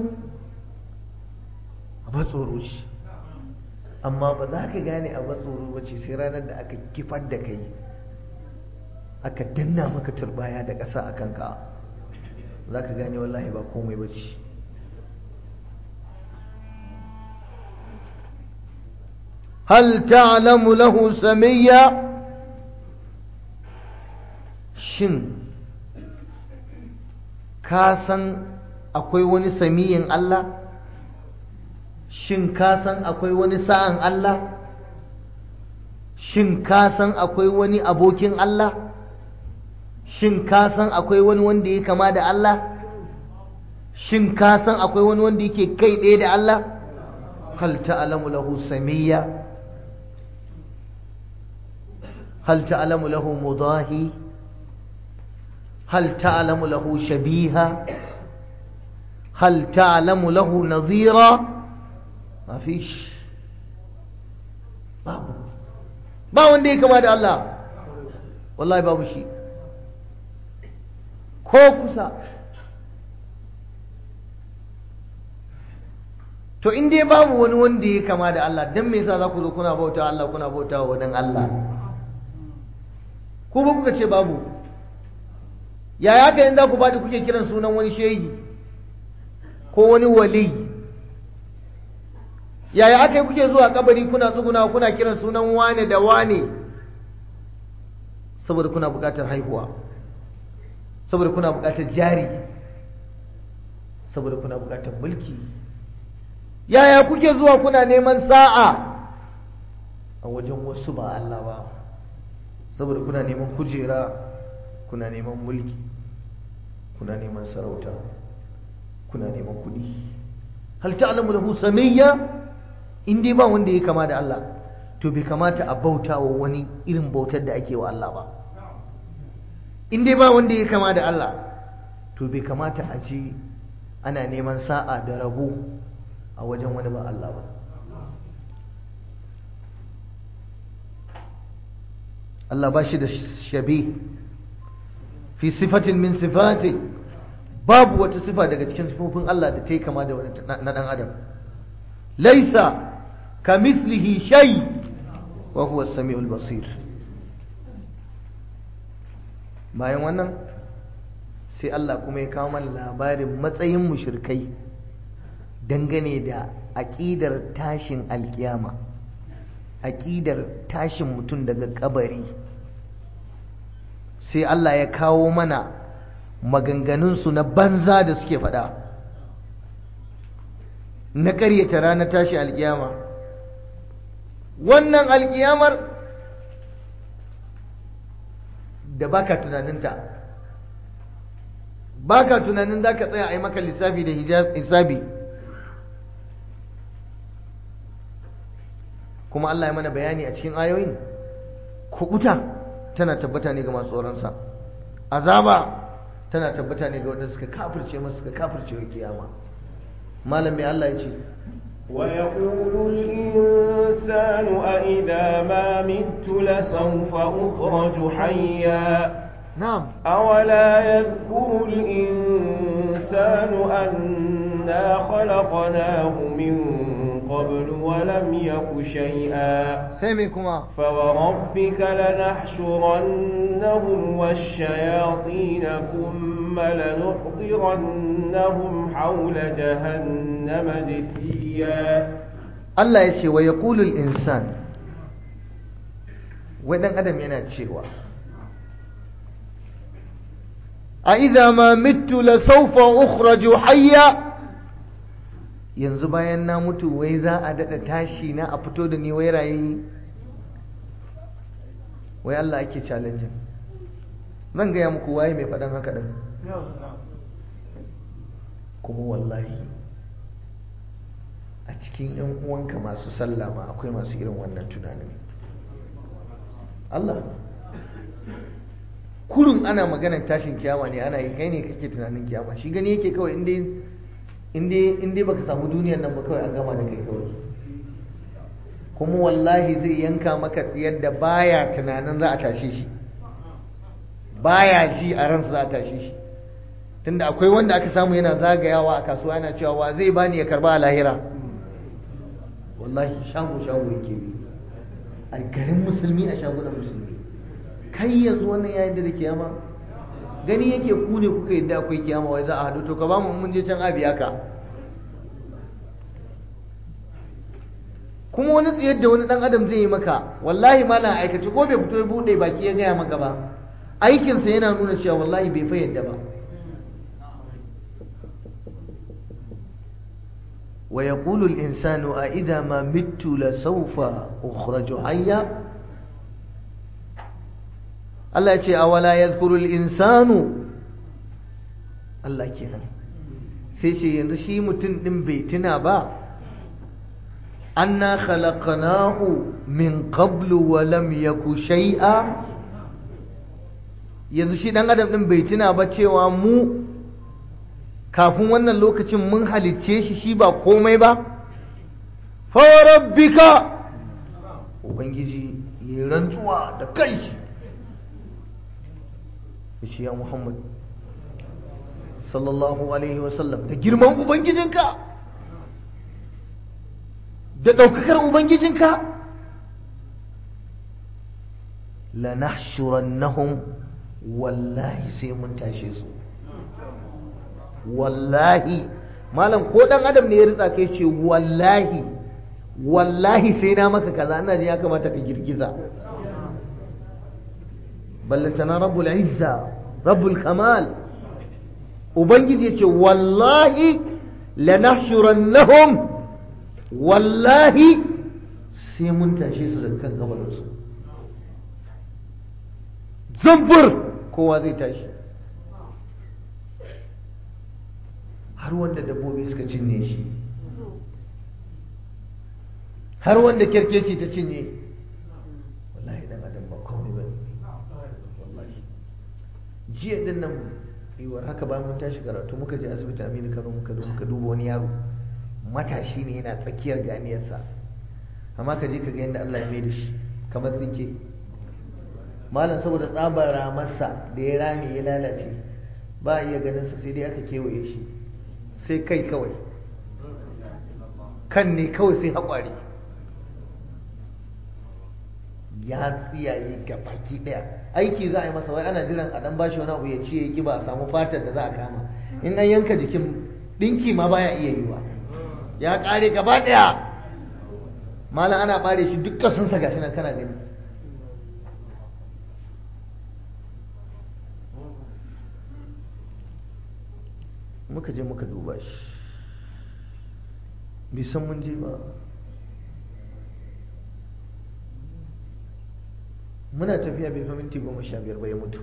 Speaker 1: ba tsoro ce, amma ba za ka gane a tsoro ba ce sai ranar da aka kifar da kai, aka danna maka turbaya da ƙasa a kanka, za ka gane wallahi ba komai ba ce. hal ta'lamu lahu samiyya shin ka san akwai wani samiyin Allah shin ka san akwai wani sa'an Allah shin ka san akwai wani abokin Allah shin ka san akwai wani wanda ya kama da Allah shin ka san akwai wani wanda yake kai ɗaya da Allah hal ta'lamu lahu samiyya hal ta'lamu lahu mudahi hal ta'lamu lahu shabiha hal ta'lamu lahu nadhira ma fish babu ba wanda ya kama da Allah wallahi babu shi ko kusa. To in dai babu wani wanda ya kama da Allah, dan me yasa za ku zo kuna bauta Allah kuna bauta wa wani Allah? Ko ba kuka ce babu? Yaya haka in za ku bada kuke kiran sunan wani shehi ko wani wali? Yaya aka yi kuke zuwa kabari kuna tsuguna kuna kiran sunan wane da wane? Saboda kuna buƙatar haihuwa, saboda kuna buƙatar jari, saboda kuna buƙatar mulki. Yaya kuke zuwa kuna neman sa'a a wajen wasu ba Allah ba, saboda kuna neman kujera, kuna neman mulki, kuna neman sarauta, kuna neman kuɗi. Hal ta'lamu lahu samiyya? In dai ba wanda ya kama da Allah, to bai kamata a bauta wa wani irin bautar da ake wa Allah ba. In dai ba wanda ya kama da Allah, to bai kamata a ji ana neman sa'a da rabo a wajen wani ba Allah ba. Allah ba shi da shabi fi sifatin min sifati, babu wata sifa daga cikin sifofin Allah da ta yi kama da wani na ɗan adam. Laisa ka mislihi shay wa huwa as-sami'ul basir. Bayan wannan sai Allah kuma ya kawo mana labarin matsayin mushrikai dangane da aƙidar tashin alkiyama, aƙidar tashin mutum daga kabari. Sai Allah ya kawo mana maganganunsu na banza da suke faɗa na ƙaryata ranar tashi alkiyama. Wannan alkiyamar da baka tunaninta, baka tunanin za ka tsaya a yi maka lissafi da hisabi. Kuma Allah ya mana bayani a cikin ayoyin, kuɓuta tana tabbata ne ga masu tsoronsa, azaba tana tabbata ne ga waɗanda suka kafirce masu suka kafirce wa kiyama. Malam mai Allah ya ce,
Speaker 2: ويقول الإنسان أإذا ما مت لسوف أخرج حيا
Speaker 1: نعم
Speaker 2: أولا يذكر الإنسان أنا خلقناه من قبل ولم يك شيئا
Speaker 1: سمعكما
Speaker 2: فوربك لنحشرنهم والشياطين ثم لنحضرنهم حول جهنم جثيا.
Speaker 1: Allah ya ce wa yaqulul insan, wai dan adam yana cewa a idza ma mittu la sawfa ukhraju hayya, yanzu bayan na mutu wai za a dada tashi na a fito da ni wai rayi. Wai Allah ake challenge. Zan gaya muku waye mai faɗan haka din, kuma wallahi a cikin ‘yan uwanka masu sallama akwai masu irin wannan tunanin. Allah kurun ana maganar tashin kiyama ne, ana yi kai ne kake tunanin kiyama, shi gani yake kawai inda baka samu duniyar nan ba kawai an gama da kai kawai. Kuma wallahi zai yanka maka tsiyar da baya tunanin za a tashe shi, baya ji a ransa za a tashe shi. Tunda akwai wanda aka samu yana zagayawa a kasuwa yana cewa wa zai bani ya karba a lahira. Wallahi shago shago yake bi a garin musulmi, a shagunan musulmi. Kai yanzu wannan yayin da kiyama gani yake ku ne kuka yadda akwai kiyama wai za a hadu, to ka ba mu mun je can abi haka. kuma wani tsayar da wani dan adam zai yi maka wallahi malam aikace ko bai fito ya bude baki ya gaya maka ba aikinsa yana nuna cewa wallahi bai fayyada ba. wa yaqulu al-insanu a idha ma mittu la sawfa ukhraju hayya. Allah ya ce awala yadhkuru al-insanu, Allah kenan sai ce yanzu shi mutum din bai tuna ba anna khalaqnahu min qablu wa lam yaku shay'a. Yanzu shi dan adam din bai tuna ba cewa mu kafin wannan lokacin mun halicce shi shi ba komai ba. fa rabbika, ubangiji ya rantsuwa da kai shi ya Muhammad sallallahu alaihi wasallam, da girman ubangijinka da ɗaukakar ubangijinka, la nahshurannahum, wallahi sai mun tashe su. Wallahi malam ko dan adam ne ya ritsa kai ce wallahi wallahi sai na maka kaza, ina ji ya kamata ka girgiza. ballantana rabbul izza rabbul kamal, ubangiji ya ce wallahi la nahshurannahum, wallahi sai mun tashe su daga kan kabarinsu. zambur kowa zai tashi, har wanda dabbobi suka cinye shi, har wanda kerkeci ta cinye, wallahi dan adam ba komai bane. wallahi jiya din nan yiwuwar haka ba mun tashi karatu muka je asibiti Aminu Kano, muka muka duba wani yaro matashi ne yana tsakiyar ganiyarsa, amma ka je ka ga yadda Allah ya mai da shi kamar tsinke malam, saboda tsabar ramarsa da ya rame ya lalace ba a iya ganin sa, sai dai aka kewaye shi, sai kai kawai, kan ne kawai sai haƙwari ya tsiyaye ga baki ɗaya. Aiki za a yi masa, wai ana jiran a ɗan bashi wani abu ya ci ya kiba a samu fatar da za a kama, in an yanka jikin ɗinki ma baya iya yiwa, ya ƙare gaba ɗaya malam, ana ɓare shi duk ƙasunsa gashi nan kana gani. muka je muka duba shi, bai san mun je ba, muna tafiya bai fi minti goma sha biyar ba ya mutu.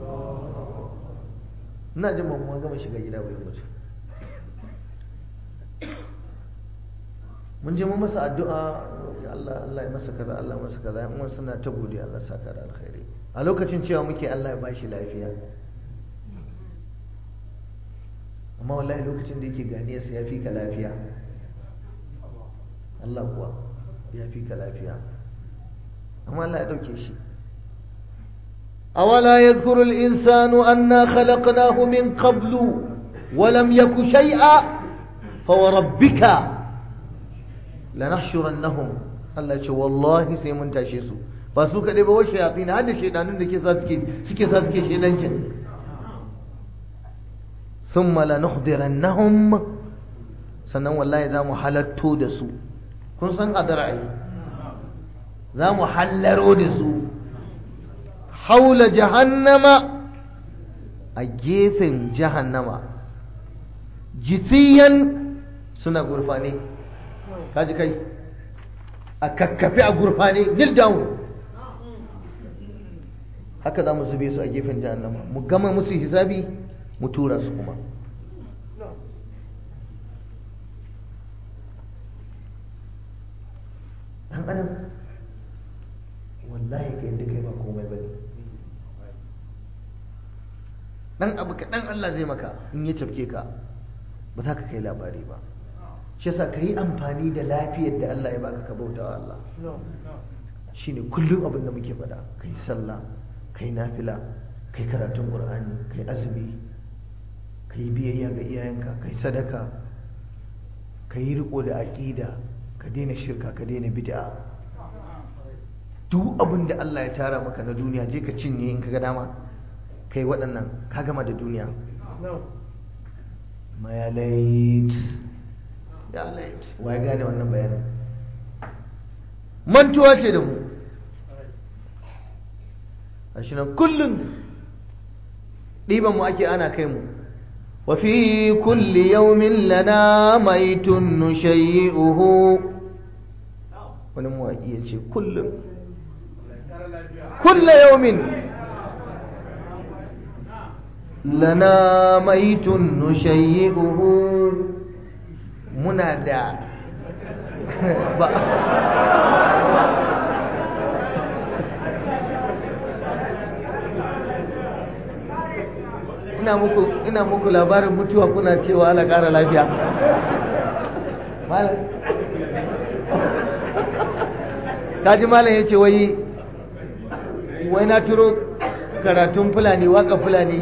Speaker 1: ina jin mamuwa gama shiga gida ba ya mutu. mun je mun masa addu'a, Allah Allah ya masa kaza, Allah masa kaza, yan uwan suna ta godiya, Allah saka da alkhairi. A lokacin cewa muke Allah ya bashi lafiya, amma wallahi lokacin da yake ganiyarsa ya fi ka lafiya. Allah kuwa ya fi ka lafiya, amma Allah ya dauke shi. awala yadhkuru al-insanu anna khalaqnahu min qablu wa lam yaku shay'a fa wa rabbika lanahshurannahum, Allah ce wallahi sai mun tashe su, ba su kadai ba, wa shayatin, har da shedanun da ke sa suke suke sa suke shedancin. thumma lanuhdirannahum, sannan wallahi za mu halatto da su, kun san hadara ai, za mu hallaro da su haula jahannama, a gefen jahannama, jitiyan suna gurfane, kaji kai a kakkafe a gurfane, kneel down, haka za mu zube su a gefen jahannama, mu gama musu hisabi mu tura su kuma. dan adam wallahi kai da kai ba komai bane, dan abu kaɗan Allah zai maka, in ya cafke ka ba za ka kai labari ba. shi yasa ka yi amfani da lafiyar da Allah ya baka ka bauta wa Allah. shine kullum abin da muke faɗa, kai sallah, kai nafila, kai karatun Qur'ani, kai azumi, kai biyayya ga iyayenka, kai sadaka, kai riko da aqida, ka daina shirka, ka daina bid'a. duk abin da Allah ya tara maka na duniya je ka cinye in ka ga dama, kai waɗannan ka gama da duniya. ma ya lait ya lait, wa ya gane wannan bayanin? mantuwa ce da mu a shi nan kullum ɗiban mu ake ana kai mu wa fi kulli yawmin lana maitun nushayyi'uhu wani mawaƙi ya ce kullum kulla yawmin lana maitun nushayyi'uhu muna da ba ina muku ina muku labarin mutuwa kuna cewa ala ƙara lafiya malam kaji malam yace wai wai na turo karatun fulani waka fulani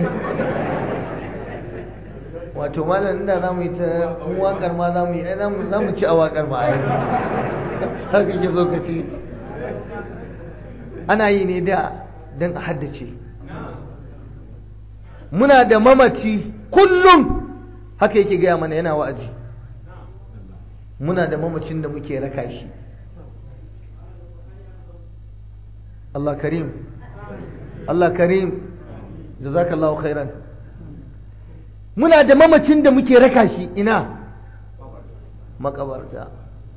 Speaker 1: wato malam inda zamu yi ta wakar ma zamu yi ai zamu zamu ci a wakar ma ai har kake zo ka ci ana yi ne da dan a haddace muna da mamaci kullum haka yake gaya mana yana wa'azi muna da mamacin da muke raka shi Allah karim Allah karim jazakallahu khairan muna da mamacin da muke raka shi ina makabarta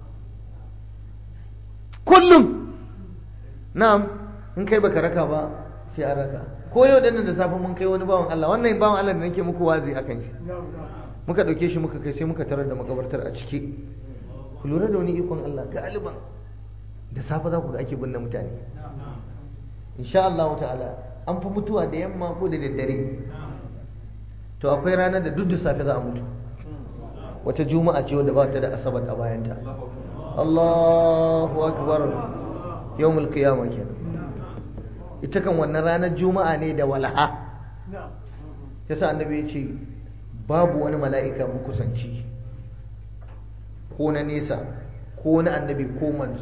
Speaker 1: kullum na'am in kai baka raka ba sai a raka ko yau dinnan da safe mun kai wani bawan Allah wannan bawan Allah da nake muku wazi akan shi muka dauke shi muka kai sai muka tarar da makabartar a cike ku lura da wani ikon Allah galiban da safe za ku ga ake binne mutane insha Allah ta'ala an fi mutuwa da yamma ko da daddare to akwai ranar da duk da safe za a mutu wata juma'a ce wadda ba ta da asabar a bayanta Allahu akbar yawmul qiyamah kenan ita kan wannan ranar juma'a ne da walaha yasa annabi ya ce babu wani mala'ika kusanci ko na nesa ko na annabi ko manzo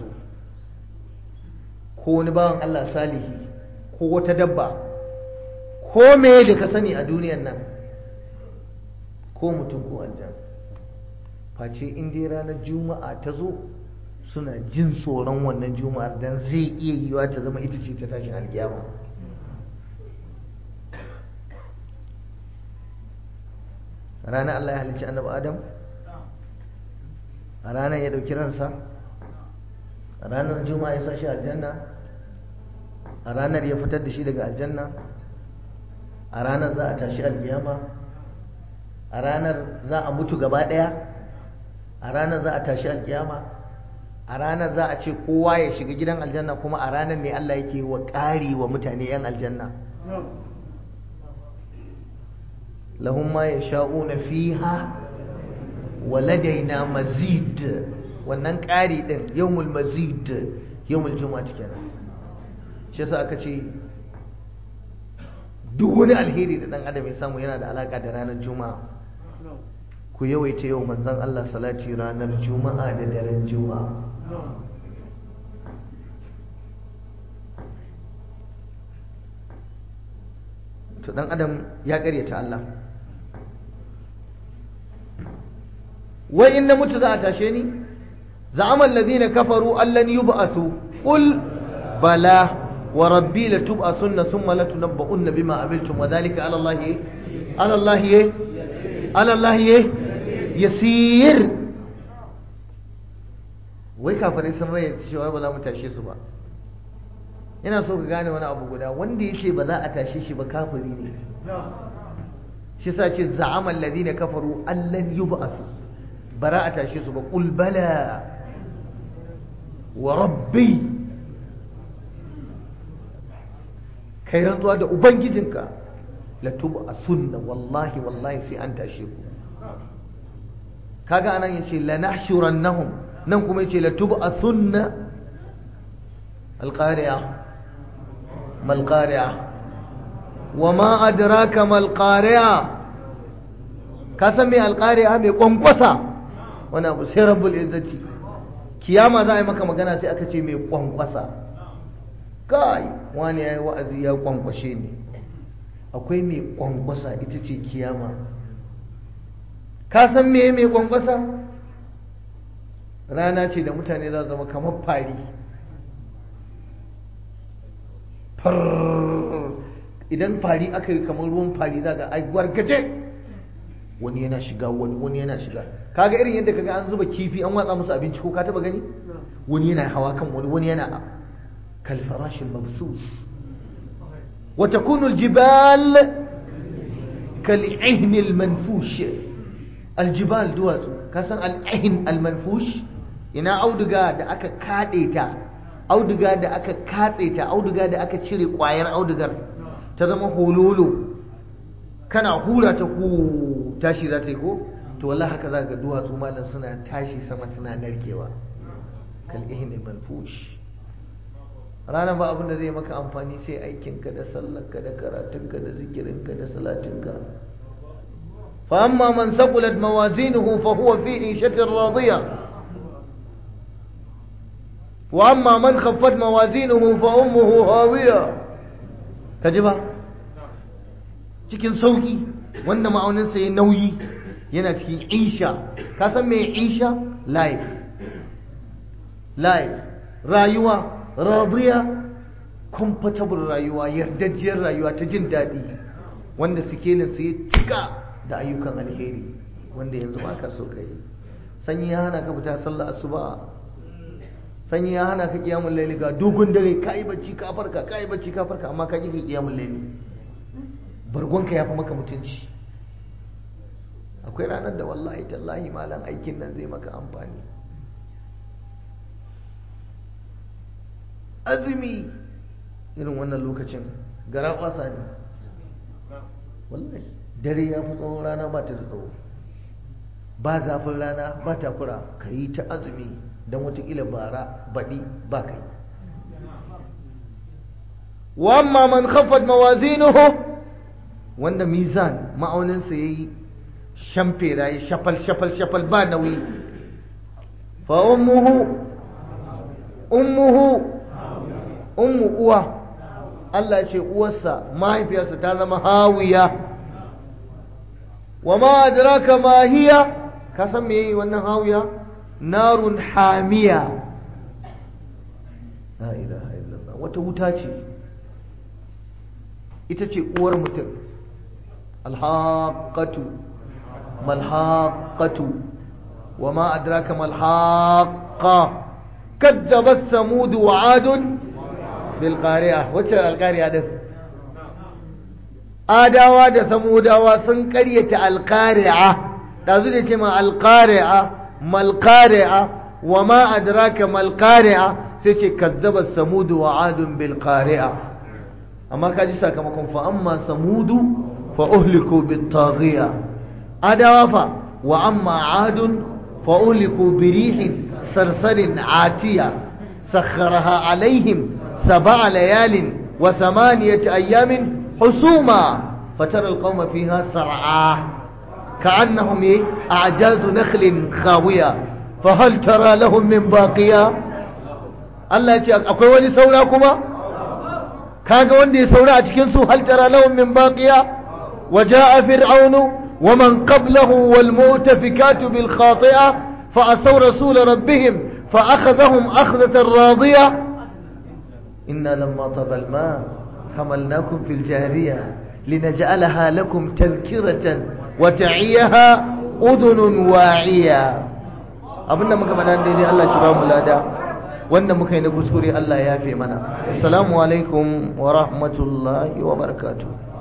Speaker 1: ko wani bawan Allah salihi ko wata dabba ko me da ka sani a duniyan nan ko mutum ko aljan face in dai ranar juma'a ta zo suna jin tsoron wannan juma'ar dan zai iya yiwa ta zama ita ce ta tashin alkiyama ranar Allah ya halicci annabi Adam a ranar ya dauki ransa a ranar juma'a ya sa shi aljanna a ranar ya fitar da shi daga aljanna a ranar za a tashi alkiyama a ranar za a mutu gaba daya a ranar za a tashi alkiyama a ranar za a ce kowa ya shiga gidan aljanna kuma a ranar ne Allah yake wa ƙari wa mutane yan aljanna lahum ma yasha'una fiha wa ladaina mazid wannan ƙari din yawmul mazid yawmul juma'a kenan shi yasa aka ce duk wani alheri da dan adam ya samu yana da alaka da ranar juma'a ku yawaita yau manzon Allah salati ranar juma'a da daren juma'a to dan adam ya karyata Allah wai in na mutu za a tashe ni za'ama alladhina kafaru allan yub'asu qul bala wa rabbi latub'asunna thumma latunabba'unna bima amiltum wa dhalika 'ala allahi 'ala allahi 'ala allahi yasir wai kafirai sun rayu cewa ba za mu tashe su ba ina so ka gane wani abu guda wanda yace ba za a tashe shi ba kafiri ne shi yasa ce za'ama alladhina kafaru allan yub'asu bara a tashe su ba qul bala wa rabbi kai rantsuwa da ubangijinka la tub'asunna wallahi wallahi sai an tashe ku kaga anan yace la nahshurannahum nan kuma yace la tub'asunna alqari'a mal qari'a wama adraka mal qari'a ka san me alqari'a mai kwankwasa wani abu sai rabbul izzati kiyama za a yi maka magana sai aka ce mai kwankwasa kai wani yayi wa'azi ya kwankwashe ni akwai mai kwankwasa ita ce kiyama ka san me mai kwankwasa rana ce da mutane za su zama kamar fari idan fari aka yi kamar ruwan fari zaga ai wargaje wani yana shiga wani wani yana shiga kaga irin yadda kaga an zuba kifi an watsa musu abinci ko ka taba gani wani yana hawa kan wani wani yana kal farash al mabsus wa takunu al jibal kal ihn al manfush al jibal duwatsu kasan al ihn al manfush ina auduga da aka kade ta auduga da aka katse ta auduga da aka cire kwayar audugar ta zama hololo kana hura ta ku tashi za ta yi ko to wallahi haka za ga duwatsu malam suna tashi sama suna narkewa kal ihni manfush rana ba abin da zai maka amfani sai aikinka da sallarka da karatunka da zikirinka da salatinka fa amma man saqulat mawazinuhu fa huwa fi ishatin radiya wa amma man khaffat mawazinuhu fa ummuhu hawiya kaji ba cikin sauki wanda ma'auninsa ya nauyi yana cikin isha ka san me isha life life rayuwa radiya comfortable rayuwa yardajjiyar rayuwa ta jin daɗi wanda sikelin su ya cika da ayyukan alheri wanda yanzu ba ka so ka yi sanyi ya hana ka fita sallah asuba sanyi ya hana ka kiyamul laili ga dogon dare ka yi bacci ka farka ka yi bacci ka farka amma ka ki kiyamul laili bargonka ya fi maka mutunci akwai ranar da wallahi tallahi malam aikin nan zai maka amfani azumi irin wannan lokacin gara kwasa ne wallahi dare ya fi tsawon rana ba ta da tsawo ba zafin rana ba ta kura ka yi ta azumi don watakila bara baɗi ba ka yi wa amma man khaffat mawazinuhu wanda mizan ma'auninsa ya yi shamfera ya shafal shafal shafal ba nauyi fa ummuhu ummuhu ummu uwa Allah ce uwarsa mahaifiyarsa ta zama hawiya wa ma adraka ma hiya ka san me yi wannan hawiya narun hamiya la ilaha illallah wata wuta ce ita ce uwar mutum alhaqatu malhaqatu wa ma adraka malhaqa kadzabat samud wa adun bil qari'ah wacce al qari'ah din adawa da samudawa sun karyata al qari'ah dazu da ce ma al qari'ah mal qari'ah wa ma adraka mal qari'ah sai ce kadzabat samud wa adun bil qari'ah amma kaji sakamakon fa amma samudu fa uhliku bit taghiya adawa fa wa amma adun fa uhliku bi rihin sarsarin atiya sakharaha alaihim سبع ليال وثمانية أيام حسوما فترى القوم فيها سرعا كأنهم أعجاز نخل خاوية فهل ترى لهم من باقية الله يقول أقول ولي سوراكما كان وندي سورا أتكنسو هل ترى لهم من باقية وجاء فرعون ومن قبله والمؤتفكات بالخاطئة فأسوا رسول ربهم فأخذهم أخذة راضية إنا لما طب الماء حملناكم في الجارية لنجعلها لكم تذكرة وتعيها أذن واعية أبنى مكمنا ديني الله شباب ملادا وأن مكين كسكري الله يافي منا السلام عليكم ورحمة الله وبركاته